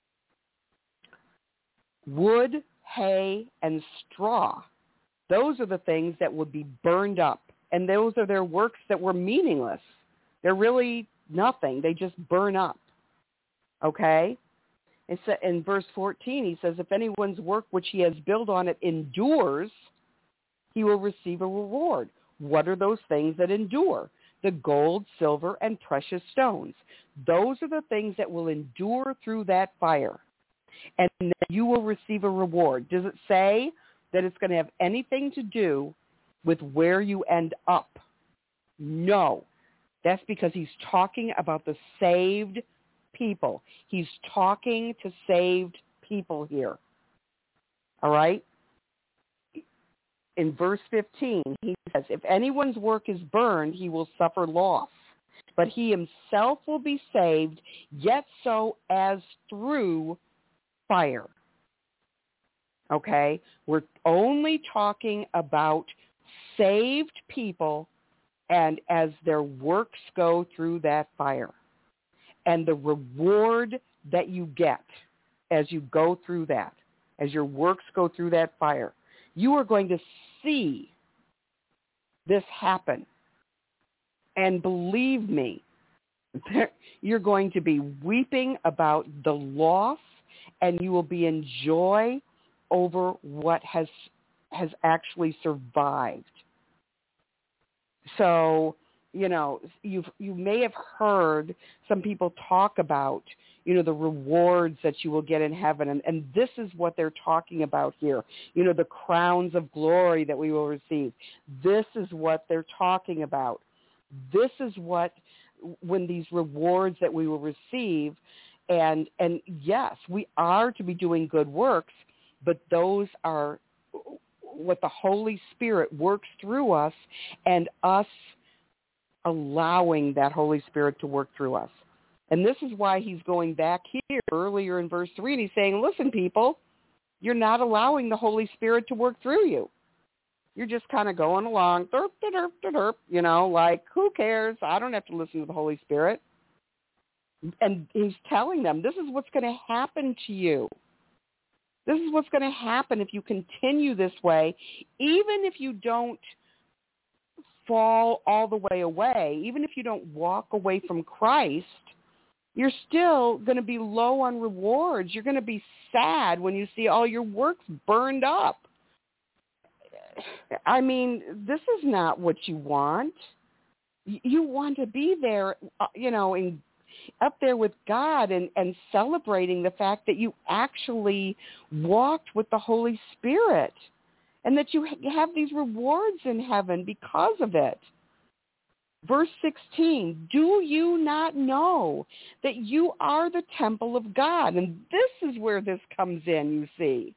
wood, hay, and straw, those are the things that would be burned up. And those are their works that were meaningless. They're really nothing. They just burn up. Okay? It's in verse fourteen, he says, if anyone's work which he has built on it endures, he will receive a reward. What are those things that endure? The gold, silver, and precious stones. Those are the things that will endure through that fire. And then you will receive a reward. Does it say that it's going to have anything to do with where you end up? No. That's because he's talking about the saved people. He's talking to saved people here. All right? In verse fifteen, he says, if anyone's work is burned, he will suffer loss. But he himself will be saved, yet so as through fire. Okay? We're only talking about saved people and as their works go through that fire. And the reward that you get as you go through that, as your works go through that fire, you are going to see this happen. And believe me, you're going to be weeping about the loss, and you will be in joy over what has has actually survived. So, you know, you've, you may have heard some people talk about, you know, the rewards that you will get in heaven. And, and this is what they're talking about here. You know, the crowns of glory that we will receive. This is what they're talking about. This is what, when these rewards that we will receive, and and yes, we are to be doing good works, but those are what the Holy Spirit works through us, and us allowing that Holy Spirit to work through us. And this is why he's going back here earlier in verse three, and he's saying, listen, people, you're not allowing the Holy Spirit to work through you. You're just kind of going along, derp, derp, derp, you know, like, who cares? I don't have to listen to the Holy Spirit. And he's telling them, this is what's going to happen to you. This is what's going to happen if you continue this way, even if you don't fall all the way away, even if you don't walk away from Christ, you're still going to be low on rewards. You're going to be sad when you see all your works burned up. I mean, this is not what you want. You want to be there, you know, in up there with God and, and celebrating the fact that you actually walked with the Holy Spirit and that you have these rewards in heaven because of it. Verse sixteen, do you not know that you are the temple of God? And this is where this comes in, you see.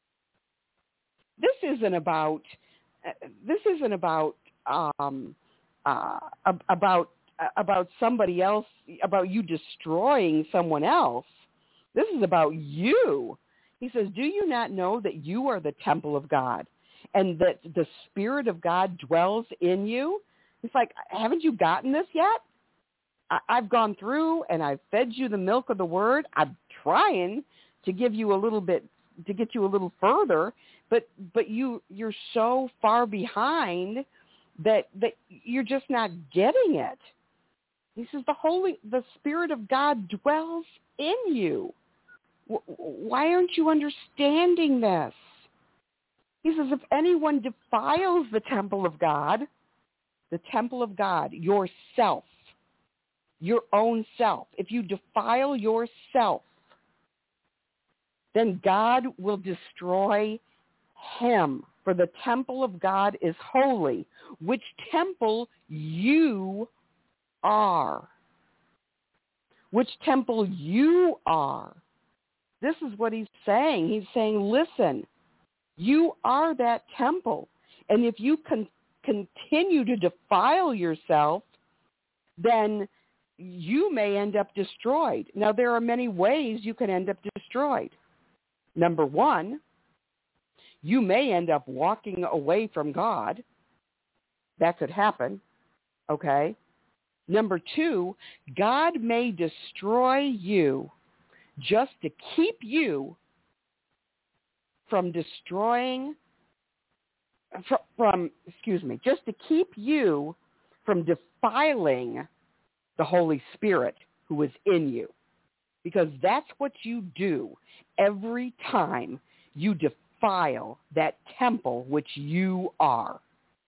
This isn't about, this isn't about, um, uh, about, about somebody else, about you destroying someone else. This is about you. He says, do you not know that you are the temple of God and that the Spirit of God dwells in you? It's like, haven't you gotten this yet? I, I've gone through and I've fed you the milk of the word. I'm trying to give you a little bit, to get you a little further, but but you you're so far behind that that you're just not getting it. He says the Holy, the Spirit of God dwells in you. Why aren't you understanding this? He says, if anyone defiles the temple of God, the temple of God, yourself, your own self, if you defile yourself, then God will destroy him. For the temple of God is holy, which temple you are. Which temple you are. This is what he's saying. He's saying, listen, you are that temple. And if you can continue to defile yourself, then you may end up destroyed. Now, there are many ways you can end up destroyed. Number one, you may end up walking away from God. That could happen, okay? Number two, God may destroy you just to keep you from destroying, from, from, excuse me, just to keep you from defiling the Holy Spirit who is in you. Because that's what you do every time you defile that temple which you are.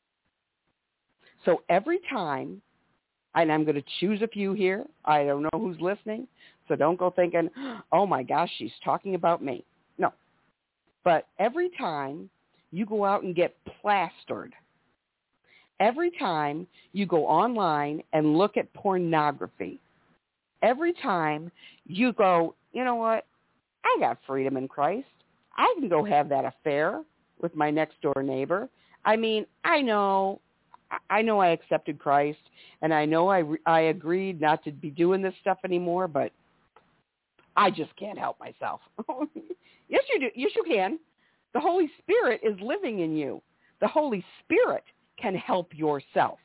So every time, and I'm going to choose a few here. I don't know who's listening, so don't go thinking, oh my gosh, she's talking about me. No. But every time you go out and get plastered, every time you go online and look at pornography, every time you go, you know what, I got freedom in Christ. I can go have that affair with my next door neighbor. I mean, I know, I know I accepted Christ, and I know I, I agreed not to be doing this stuff anymore, but I just can't help myself. Yes, you do. Yes, you can. The Holy Spirit is living in you. The Holy Spirit can help yourself.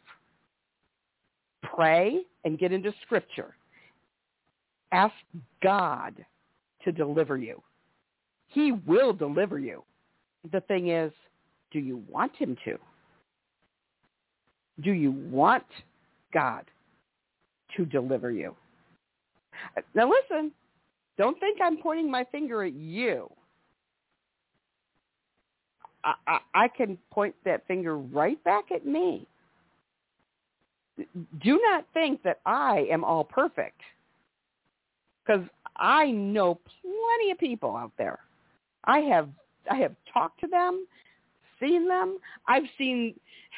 Pray and get into Scripture. Ask God to deliver you. He will deliver you. The thing is, do you want him to? Do you want God to deliver you? Now listen, don't think I'm pointing my finger at you. I, I, I can point that finger right back at me. Do not think that I am all perfect, because I know plenty of people out there. I have I have talked to them, seen them. I've seen.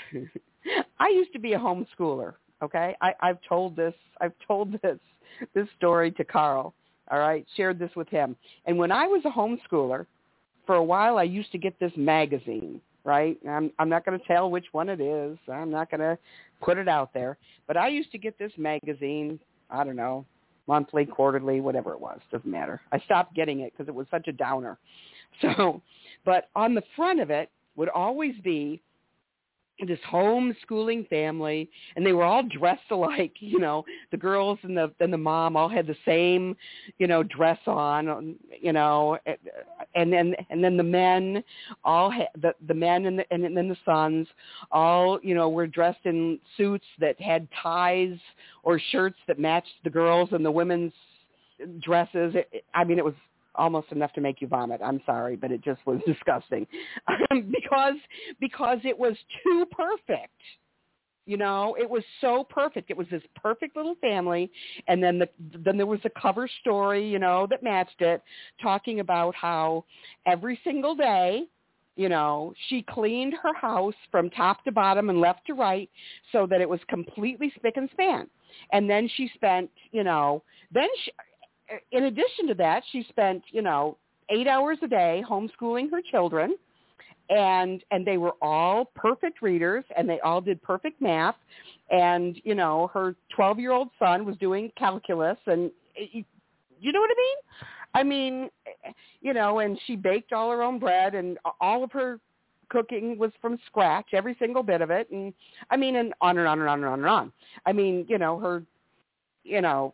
I used to be a homeschooler. Okay, I, I've told this. I've told this this story to Carl. All right, shared this with him. And when I was a homeschooler, for a while, I used to get this magazine. Right, I'm I'm not going to tell which one it is. I'm not going to put it out there. But I used to get this magazine. I don't know, monthly, quarterly, whatever it was. Doesn't matter. I stopped getting it because it was such a downer. So, but on the front of it would always be this homeschooling family, and they were all dressed alike. You know, the girls and the and the mom all had the same, you know, dress on. You know, and then and then the men all had, the the men and the, and then the sons all, you know, were dressed in suits that had ties or shirts that matched the girls and the women's dresses. It, I mean, it was almost enough to make you vomit. I'm sorry, but it just was disgusting um, because because it was too perfect. You know, it was so perfect. It was this perfect little family, and then the then there was a cover story, you know, that matched it, talking about how every single day, you know, she cleaned her house from top to bottom and left to right so that it was completely spick and span. And then she spent, you know, then she, in addition to that, she spent, you know, eight hours a day homeschooling her children, and and they were all perfect readers, and they all did perfect math, and, you know, her twelve-year-old son was doing calculus, and you, you know what I mean? I mean, you know, and she baked all her own bread, and all of her cooking was from scratch, every single bit of it, and I mean, and on and on and on and on and on. I mean, you know, her you know,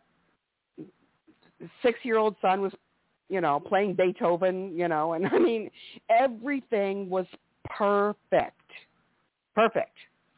six-year-old son was, you know, playing Beethoven, you know, and I mean, everything was perfect. Perfect.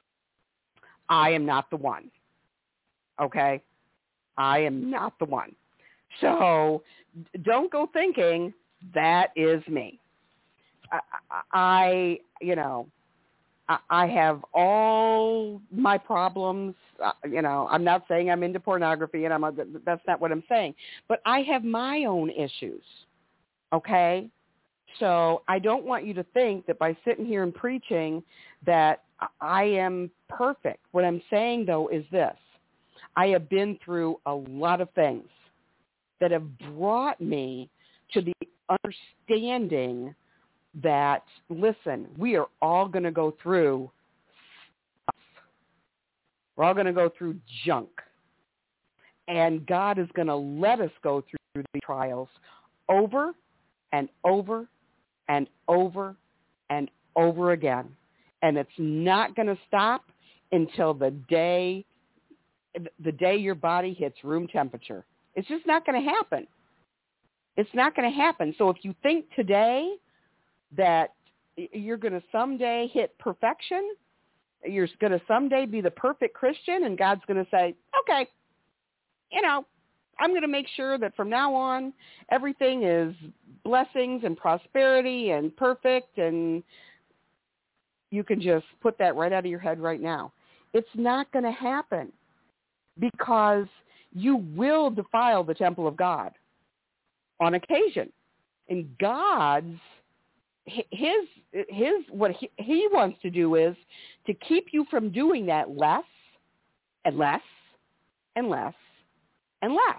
I am not the one. Okay? I am not the one. So don't go thinking that is me. I, I you know, I, I have all my problems. Uh, you know, I'm not saying I'm into pornography, and I'm a, that's not what I'm saying. But I have my own issues. Okay? So I don't want you to think that by sitting here and preaching that I am perfect. What I'm saying, though, is this. I have been through a lot of things that have brought me to the understanding that, listen, we are all going to go through stuff. We're all going to go through junk. And God is going to let us go through the trials over and over and over and over again. And it's not going to stop until the day the day your body hits room temperature. It's just not going to happen. It's not going to happen. So if you think today that you're going to someday hit perfection, you're going to someday be the perfect Christian, and God's going to say, okay, you know, I'm going to make sure that from now on everything is blessings and prosperity and perfect, and you can just put that right out of your head right now. It's not going to happen, because you will defile the temple of God on occasion. And God's, his, his, what he, he wants to do is to keep you from doing that less and less and less and less.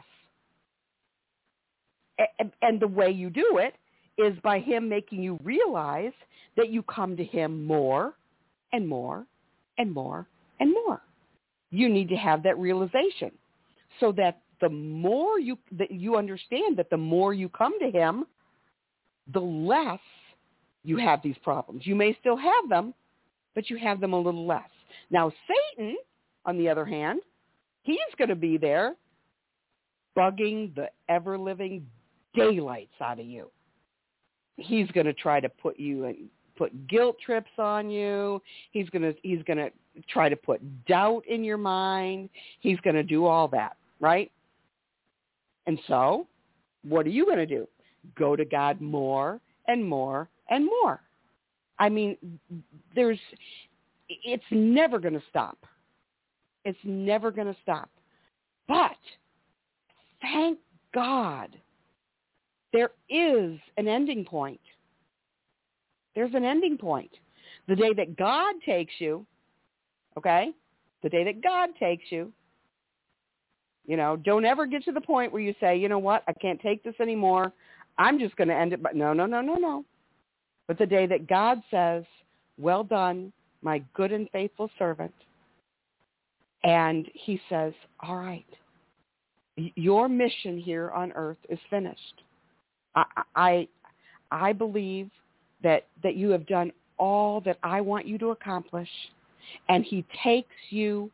And, and the way you do it is by him making you realize that you come to him more and more and more and more. You need to have that realization so that the more you that you understand that the more you come to him, the less you have these problems. You may still have them, but you have them a little less. Now, Satan, on the other hand, he's going to be there bugging the ever-living daylights out of you. He's going to try to put you in, put guilt trips on you. He's going to he's going to try to put doubt in your mind. He's going to do all that, right? And so, what are you going to do? Go to God more and more and more. I mean, there's it's never going to stop. It's never going to stop. But thank God there is an ending point. There's an ending point. The day that God takes you, okay, the day that God takes you, you know, don't ever get to the point where you say, you know what, I can't take this anymore. I'm just going to end it. But no, no, no, no, no. But the day that God says, well done, my good and faithful servant. And he says, all right, your mission here on earth is finished. I, I, I believe that, that you have done all that I want you to accomplish. And he takes you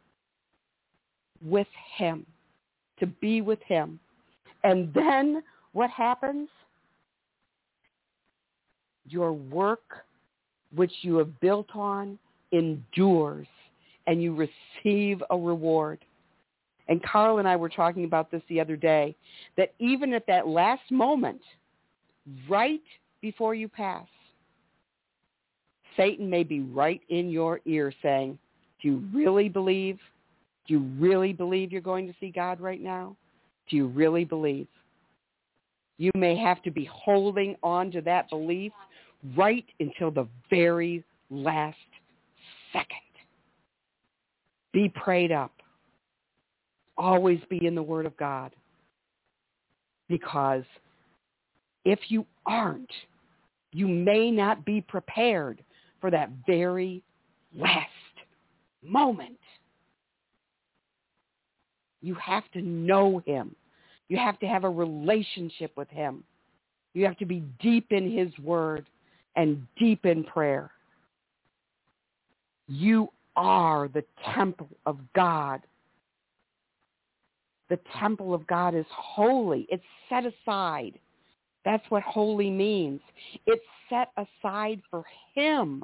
with him, to be with him. And then what happens? Your work, which you have built on, endures, and you receive a reward. And Carl and I were talking about this the other day, that even at that last moment, right before you pass, Satan may be right in your ear saying, do you really believe? Do you really believe you're going to see God right now? Do you really believe? You may have to be holding on to that belief right until the very last second. Be prayed up. Always be in the Word of God. Because if you aren't, you may not be prepared for that very last moment. You have to know him. You have to have a relationship with him. You have to be deep in his word and deep in prayer. You are the temple of God. The temple of God is holy. It's set aside. That's what holy means. It's set aside for him.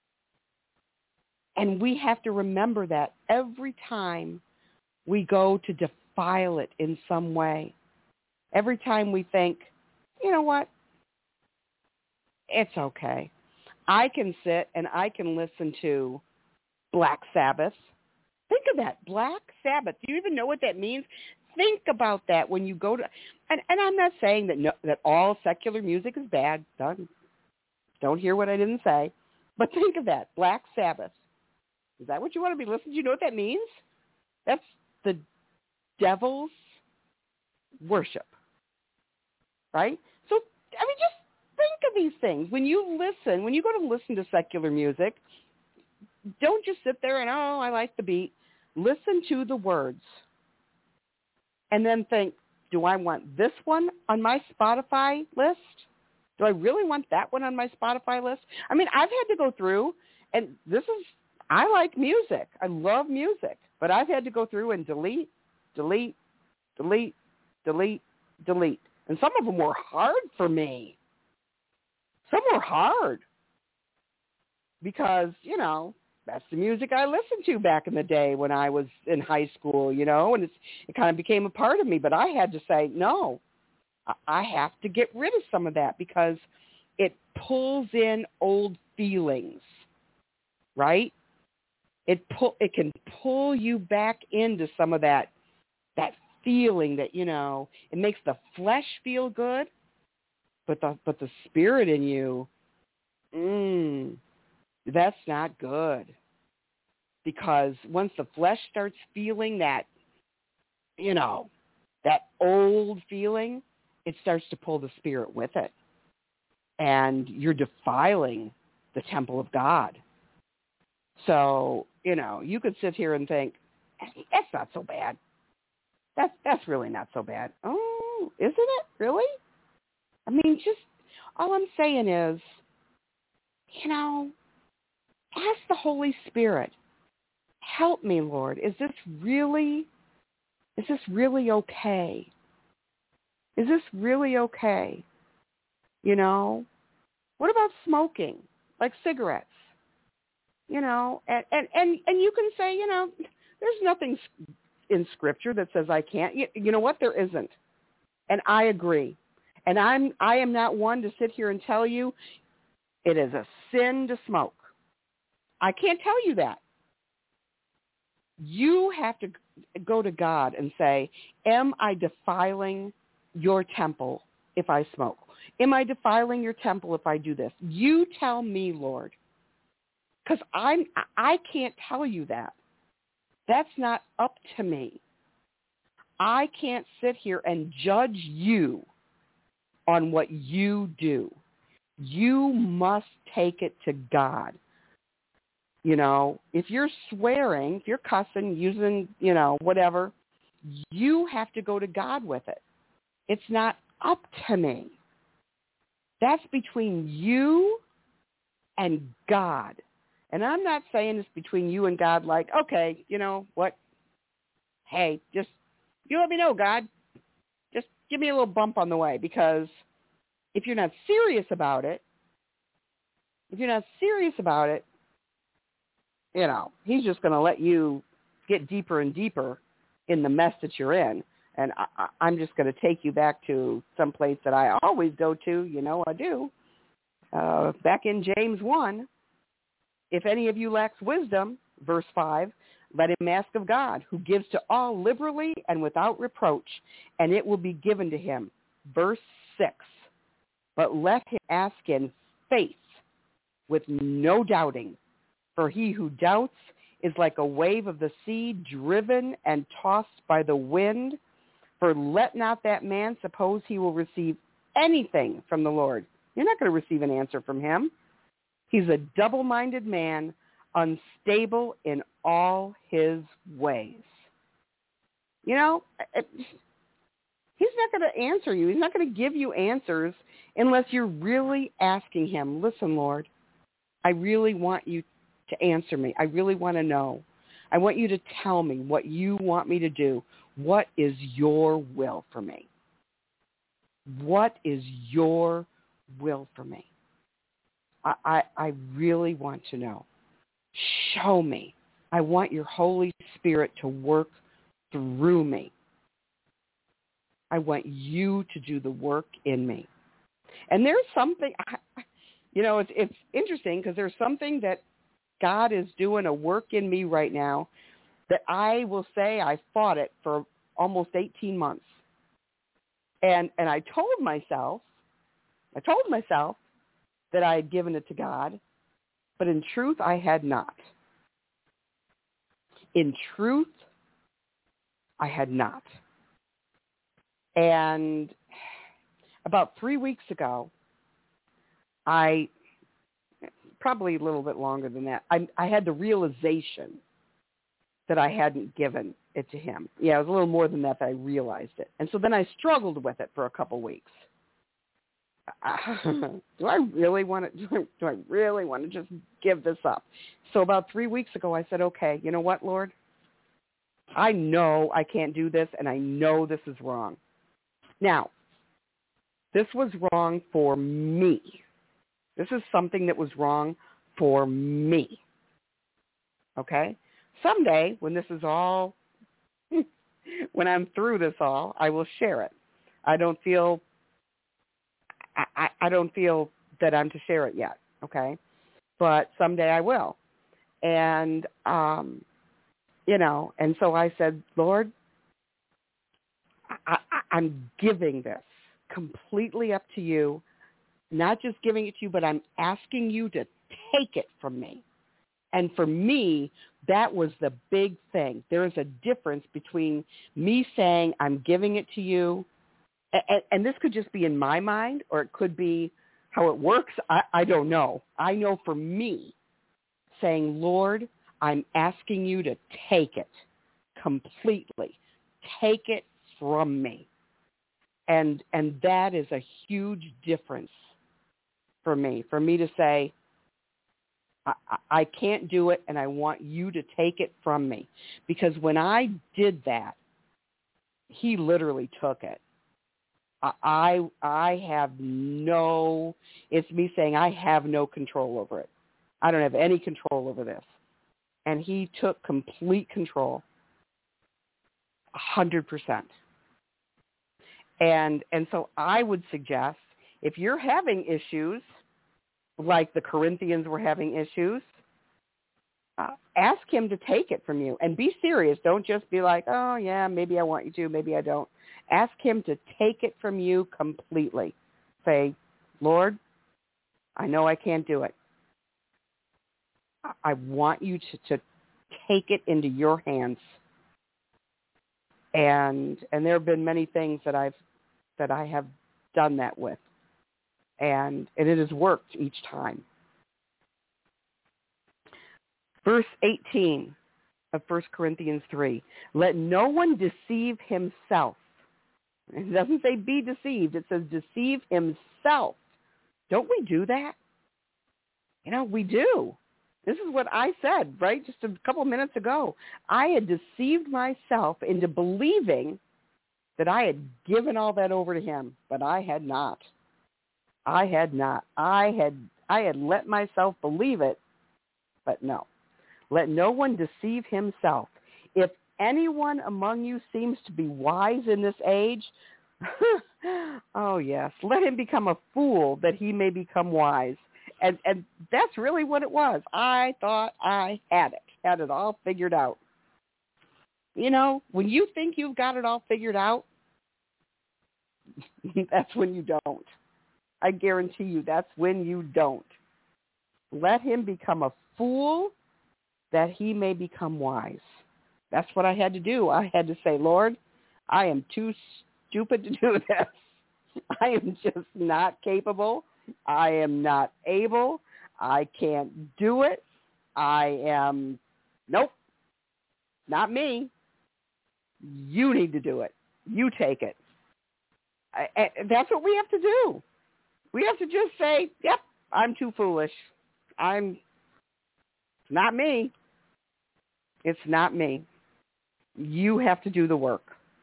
And we have to remember that every time we go to defile it in some way. Every time we think, you know what? It's okay. I can sit and I can listen to Black Sabbath. Think of that, Black Sabbath. Do you even know what that means? Think about that when you go to, and, and I'm not saying that no, that all secular music is bad. Don't, don't hear what I didn't say. But think of that, Black Sabbath. Is that what you want to be listening to? You know what that means? That's the devil's worship, right? So, I mean, just think of these things. When you listen, when you go to listen to secular music, don't just sit there and, oh, I like the beat. Listen to the words. And then think, do I want this one on my Spotify list? Do I really want that one on my Spotify list? I mean, I've had to go through, and this is, I like music. I love music. But I've had to go through and delete, delete, delete, delete, delete. And some of them were hard for me. Some were hard. Because, you know, that's the music I listened to back in the day when I was in high school, you know, and it's, it kind of became a part of me. But I had to say, no, I have to get rid of some of that because it pulls in old feelings, right? It pull, it can pull you back into some of that, that feeling that, you know, it makes the flesh feel good, but the, but the spirit in you, mm, that's not good. Because once the flesh starts feeling that, you know, that old feeling, it starts to pull the spirit with it. And you're defiling the temple of God. So, you know, you could sit here and think, that's not so bad. That's, that's really not so bad. Oh, isn't it? Really? I mean, just, all I'm saying is, you know, ask the Holy Spirit, help me, Lord. Is this really, is this really okay? Is this really okay? You know, what about smoking, like cigarettes? You know, and, and, and, and you can say, you know, there's nothing in Scripture that says I can't. You, you know what? There isn't. And I agree. And I'm, I am not one to sit here and tell you it is a sin to smoke. I can't tell you that. You have to go to God and say, am I defiling your temple if I smoke? Am I defiling your temple if I do this? You tell me, Lord. Because I'm, I can't tell you that. That's not up to me. I can't sit here and judge you on what you do. You must take it to God. You know, if you're swearing, if you're cussing, using, you know, whatever, you have to go to God with it. It's not up to me. That's between you and God. And I'm not saying it's between you and God like, okay, you know what? Hey, just, you let me know, God. Just give me a little bump on the way, because if you're not serious about it, if you're not serious about it, you know, he's just going to let you get deeper and deeper in the mess that you're in. And I, I'm just going to take you back to some place that I always go to. You know I do. Uh, back in James one, if any of you lacks wisdom, verse five, let him ask of God, who gives to all liberally and without reproach, and it will be given to him. Verse six, but let him ask in faith with no doubting. For he who doubts is like a wave of the sea, driven and tossed by the wind. For let not that man suppose he will receive anything from the Lord. You're not going to receive an answer from him. He's a double-minded man, unstable in all his ways. You know, he's not going to answer you. He's not going to give you answers unless you're really asking him, listen, Lord, I really want you to answer me. I really want to know. I want you to tell me what you want me to do. what is your will for me? What is your will for me? I, I, I really want to know. Show me. I want your Holy Spirit to work through me. I want you to do the work in me. And there's something, you know, it's, it's interesting because there's something that God is doing a work in me right now that I will say I fought it for almost eighteen months. And and I told myself, I told myself that I had given it to God, but in truth, I had not. In truth, I had not. And about three weeks ago, I, probably a little bit longer than that, I, I had the realization that I hadn't given it to him. Yeah, it was a little more than that that I realized it. And so then I struggled with it for a couple weeks. do I really want to, do I, do I really want to just give this up? So about three weeks ago, I said, okay, you know what, Lord? I know I can't do this, and I know this is wrong. Now, this was wrong for me. This is something that was wrong for me. Okay? Someday, when this is all, when I'm through this all, I will share it. I don't feel, I, I, I don't feel that I'm to share it yet. Okay? But someday I will. And, um, you know, and so I said, Lord, I, I, I'm giving this completely up to you, not just giving it to you, but I'm asking you to take it from me. And for me, that was the big thing. There is a difference between me saying I'm giving it to you, and, and this could just be in my mind, or it could be how it works. I, I don't know. I know for me, saying, Lord, I'm asking you to take it completely. Take it from me. And and that is a huge difference for me, for me to say, I, I can't do it, and I want you to take it from me. Because when I did that, he literally took it. I, I have no, it's me saying I have no control over it. I don't have any control over this. And he took complete control, one hundred percent. And and so I would suggest, if you're having issues, like the Corinthians were having issues, uh, ask him to take it from you. And be serious. Don't just be like, oh, yeah, maybe I want you to, maybe I don't. Ask him to take it from you completely. Say, Lord, I know I can't do it. I want you to, to take it into your hands. And and there have been many things that I've that I have done that with. And, and it has worked each time. Verse eighteen of First Corinthians three. Let no one deceive himself. It doesn't say be deceived. It says deceive himself. Don't we do that? You know, we do. This is what I said, right, just a couple minutes ago. I had deceived myself into believing that I had given all that over to him, but I had not. I had not. I had I had let myself believe it, but no. Let no one deceive himself. If anyone among you seems to be wise in this age, oh yes, let him become a fool that he may become wise. And and that's really what it was. I thought I had it, had it all figured out. You know, when you think you've got it all figured out, that's when you don't. I guarantee you that's when you don't. Let him become a fool that he may become wise. That's what I had to do. I had to say, Lord, I am too stupid to do this. I am just not capable. I am not able. I can't do it. I am, nope, not me. You need to do it. You take it. I, I, that's what we have to do. We have to just say, yep, I'm too foolish. I'm, it's not me. It's not me. You have to do the work.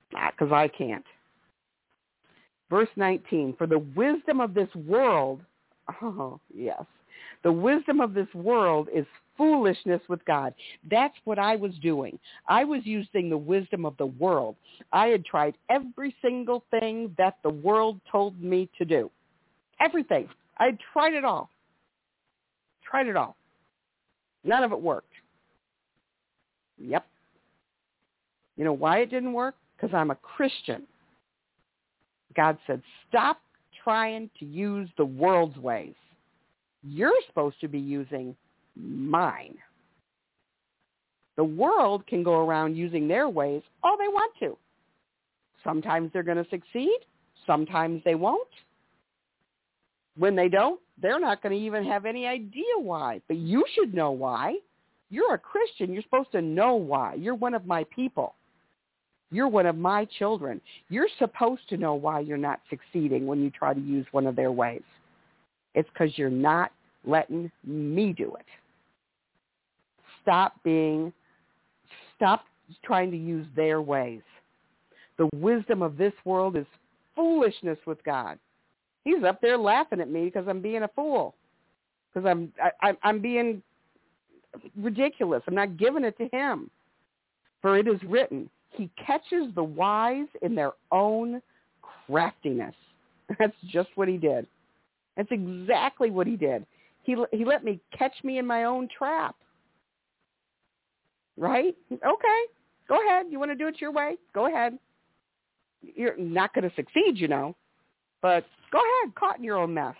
because I can't. Verse nineteen, for the wisdom of this world, oh, yes, the wisdom of this world is foolishness with God. That's what I was doing. I was using the wisdom of the world. I had tried every single thing that the world told me to do. Everything. I had tried it all. Tried it all. None of it worked. Yep. You know why it didn't work? Because I'm a Christian. God said, stop trying to use the world's ways. You're supposed to be using mine. The world can go around using their ways all they want to. Sometimes they're going to succeed. Sometimes they won't. When they don't, they're not going to even have any idea why. But you should know why. You're a Christian. You're supposed to know why. You're one of my people. You're one of my children. You're supposed to know why you're not succeeding when you try to use one of their ways. It's because you're not letting me do it. Stop being, stop trying to use their ways. The wisdom of this world is foolishness with God. He's up there laughing at me because I'm being a fool. Because I'm, I, I'm being ridiculous. I'm not giving it to him. For it is written, he catches the wise in their own craftiness. That's just what he did. That's exactly what he did. He he let me catch me in my own trap. Right? Okay. Go ahead. You want to do it your way? Go ahead. You're not going to succeed, you know. But go ahead. Caught in your own mess.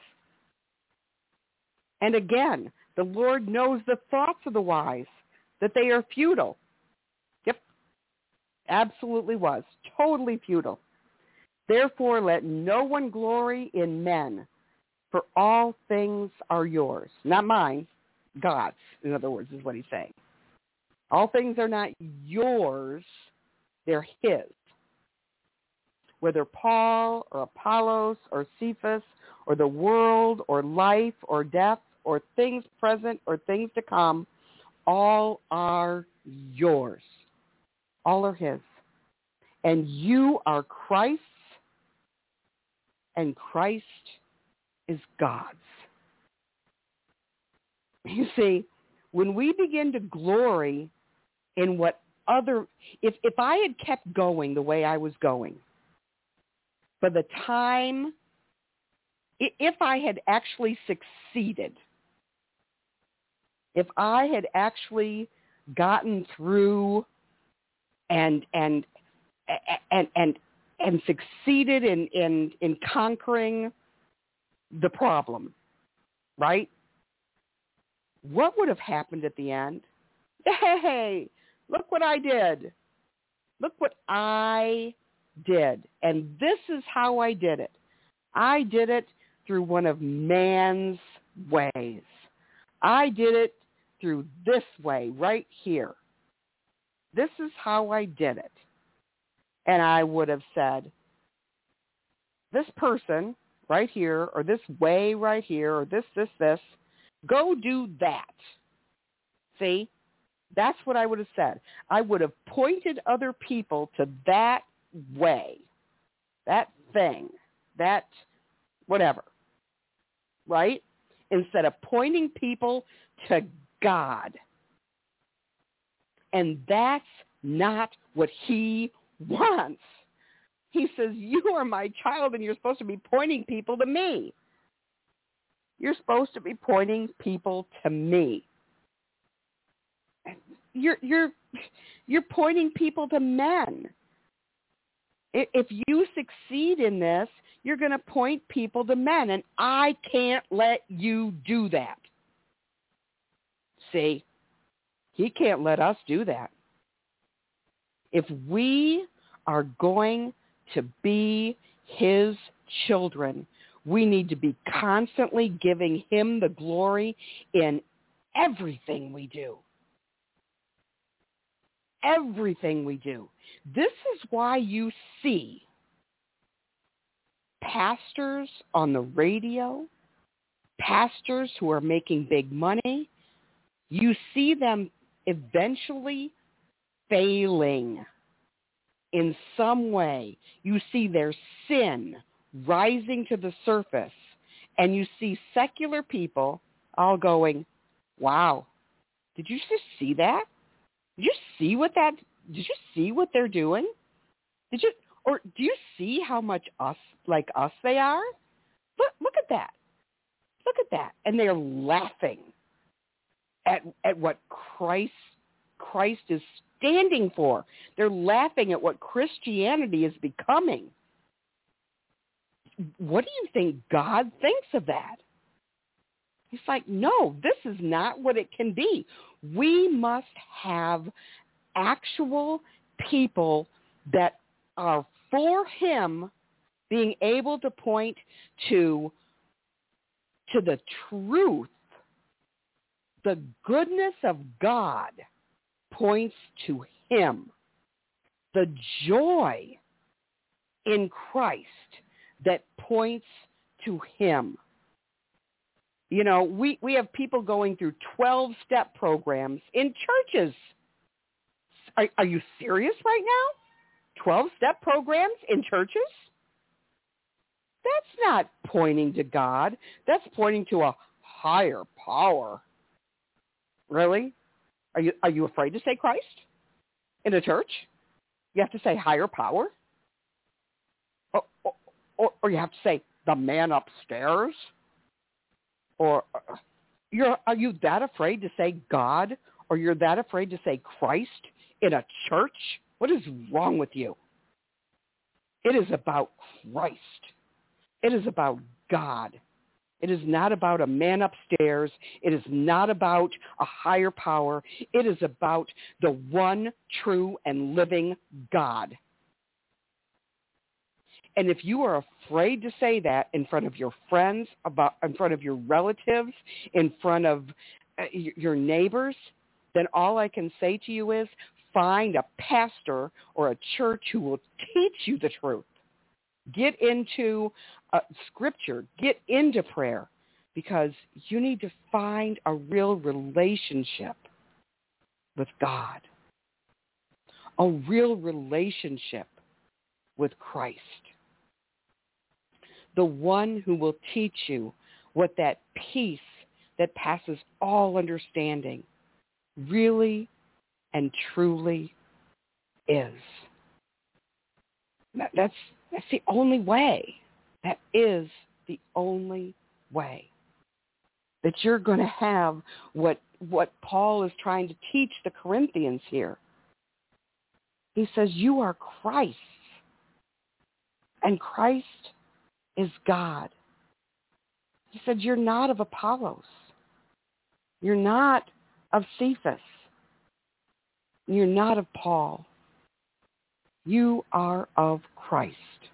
And again, the Lord knows the thoughts of the wise, that they are futile. Yep. Absolutely was. Totally futile. Therefore, let no one glory in men, for all things are yours. Not mine, God's, in other words, is what he's saying. All things are not yours, they're his. Whether Paul or Apollos or Cephas or the world or life or death or things present or things to come, all are yours. All are his. And you are Christ's, and Christ is God's. You see, when we begin to glory in what other, if, if I had kept going the way I was going, by the time, if I had actually succeeded, if I had actually gotten through and and and and and succeeded in, in, in conquering the problem, right? What would have happened at the end? Hey, look what I did. Look what I did. And this is how I did it. I did it through one of man's ways. I did it through this way right here. This is how I did it. And I would have said, this person right here, or this way right here, or this, this, this, go do that. See? That's what I would have said. I would have pointed other people to that way, that thing, that whatever, right? Instead of pointing people to God. And that's not what he wants. He says, you are my child and you're supposed to be pointing people to me. You're supposed to be pointing people to me. You're you're you're pointing people to men. If you succeed in this, you're going to point people to men, and I can't let you do that. See, he can't let us do that. If we are going to be his children, we need to be constantly giving him the glory in everything we do. Everything we do. This is why you see pastors on the radio, pastors who are making big money. You see them eventually failing. in some way, you see their sin rising to the surface, and you see secular people all going, wow, did you just see that? Did you see what that, did you see what they're doing? Did you, or do you see how much us, like us they are? Look, look at that. Look at that. And they're laughing at, at what Christ, Christ is standing for. They're laughing at what Christianity is becoming. What do you think God thinks of that? He's like, no, this is not what it can be. We must have actual people that are for him being able to point to, to the truth. The goodness of God points to him. The joy in Christ that points to him. You know, we, we have people going through twelve-step programs in churches. Are, are you serious right now? twelve-step programs in churches? That's not pointing to God. That's pointing to a higher power. Really? Are you are you afraid to say Christ in a church? You have to say higher power? Or, or, or you have to say the man upstairs? Or you're, are you that afraid to say God? Or you're that afraid to say Christ in a church? What is wrong with you? It is about Christ. It is about God. It is not about a man upstairs. It is not about a higher power. It is about the one true and living God. And if you are afraid to say that in front of your friends, about in front of your relatives, in front of uh, your neighbors, then all I can say to you is find a pastor or a church who will teach you the truth. Get into uh, Scripture. Get into prayer, because you need to find a real relationship with God, a real relationship with Christ, the one who will teach you what that peace that passes all understanding really and truly is. That, that's that's the only way. That is the only way that you're going to have what what Paul is trying to teach the Corinthians here. He says, you are Christ, and Christ is God. He said, you're not of Apollos. You're not of Cephas. You're not of Paul. You are of Christ.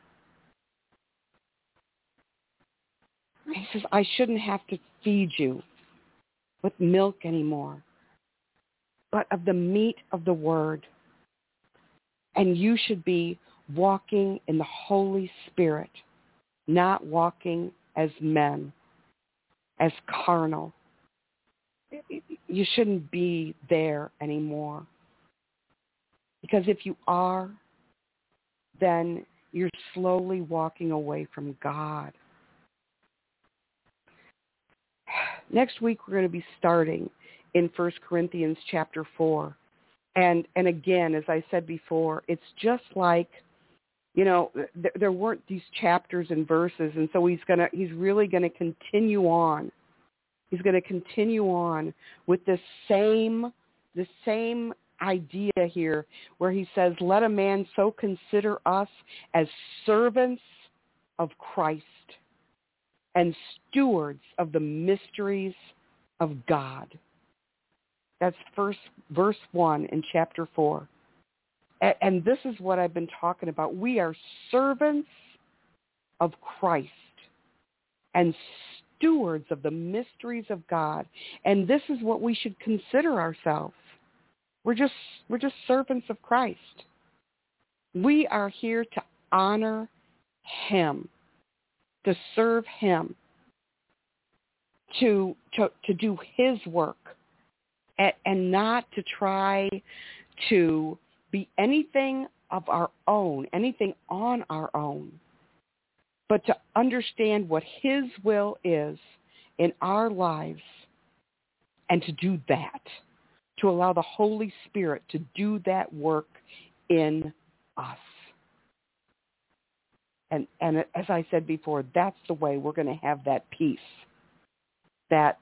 He says, I shouldn't have to feed you with milk anymore, but of the meat of the word. And you should be walking in the Holy Spirit, not walking as men, as carnal. You shouldn't be there anymore. Because if you are, then you're slowly walking away from God. Next week, we're going to be starting in First Corinthians chapter four. And and again, as I said before, it's just like, you know, th- there weren't these chapters and verses, and so he's gonna he's really going to continue on. He's going to continue on with this same the same idea here, where he says, let a man so consider us as servants of Christ and stewards of the mysteries of God. That's first verse one in chapter four. And, and this is what I've been talking about. We are servants of Christ and stewards of the mysteries of God. And this is what we should consider ourselves. We're just we're just servants of Christ. We are here to honor him, to serve him, to to, to do his work, and, and not to try to be anything of our own, anything on our own, but to understand what his will is in our lives and to do that, to allow the Holy Spirit to do that work in us. And, and as I said before, that's the way we're going to have that peace, that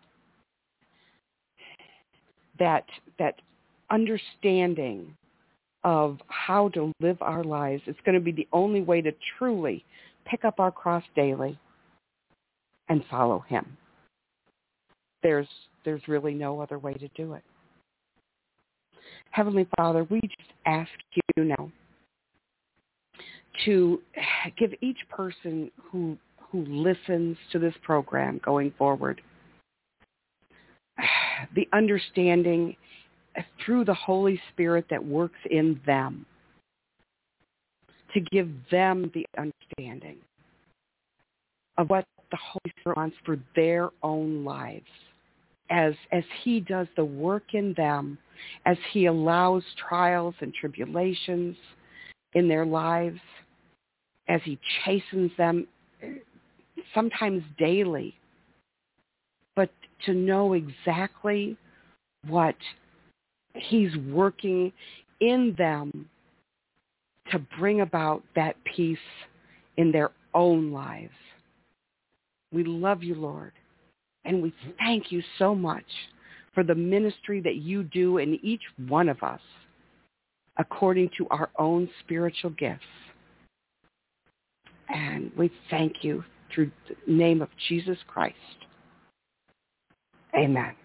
that that understanding of how to live our lives. It's going to be the only way to truly pick up our cross daily and follow him. There's there's really no other way to do it. Heavenly Father, we just ask you now to give each person who who listens to this program going forward the understanding through the Holy Spirit that works in them, to give them the understanding of what the Holy Spirit wants for their own lives as as he does the work in them, as he allows trials and tribulations in their lives, as he chastens them sometimes daily, but to know exactly what he's working in them to bring about that peace in their own lives. We love you, Lord, and we thank you so much for the ministry that you do in each one of us according to our own spiritual gifts. And we thank you through the name of Jesus Christ. Amen.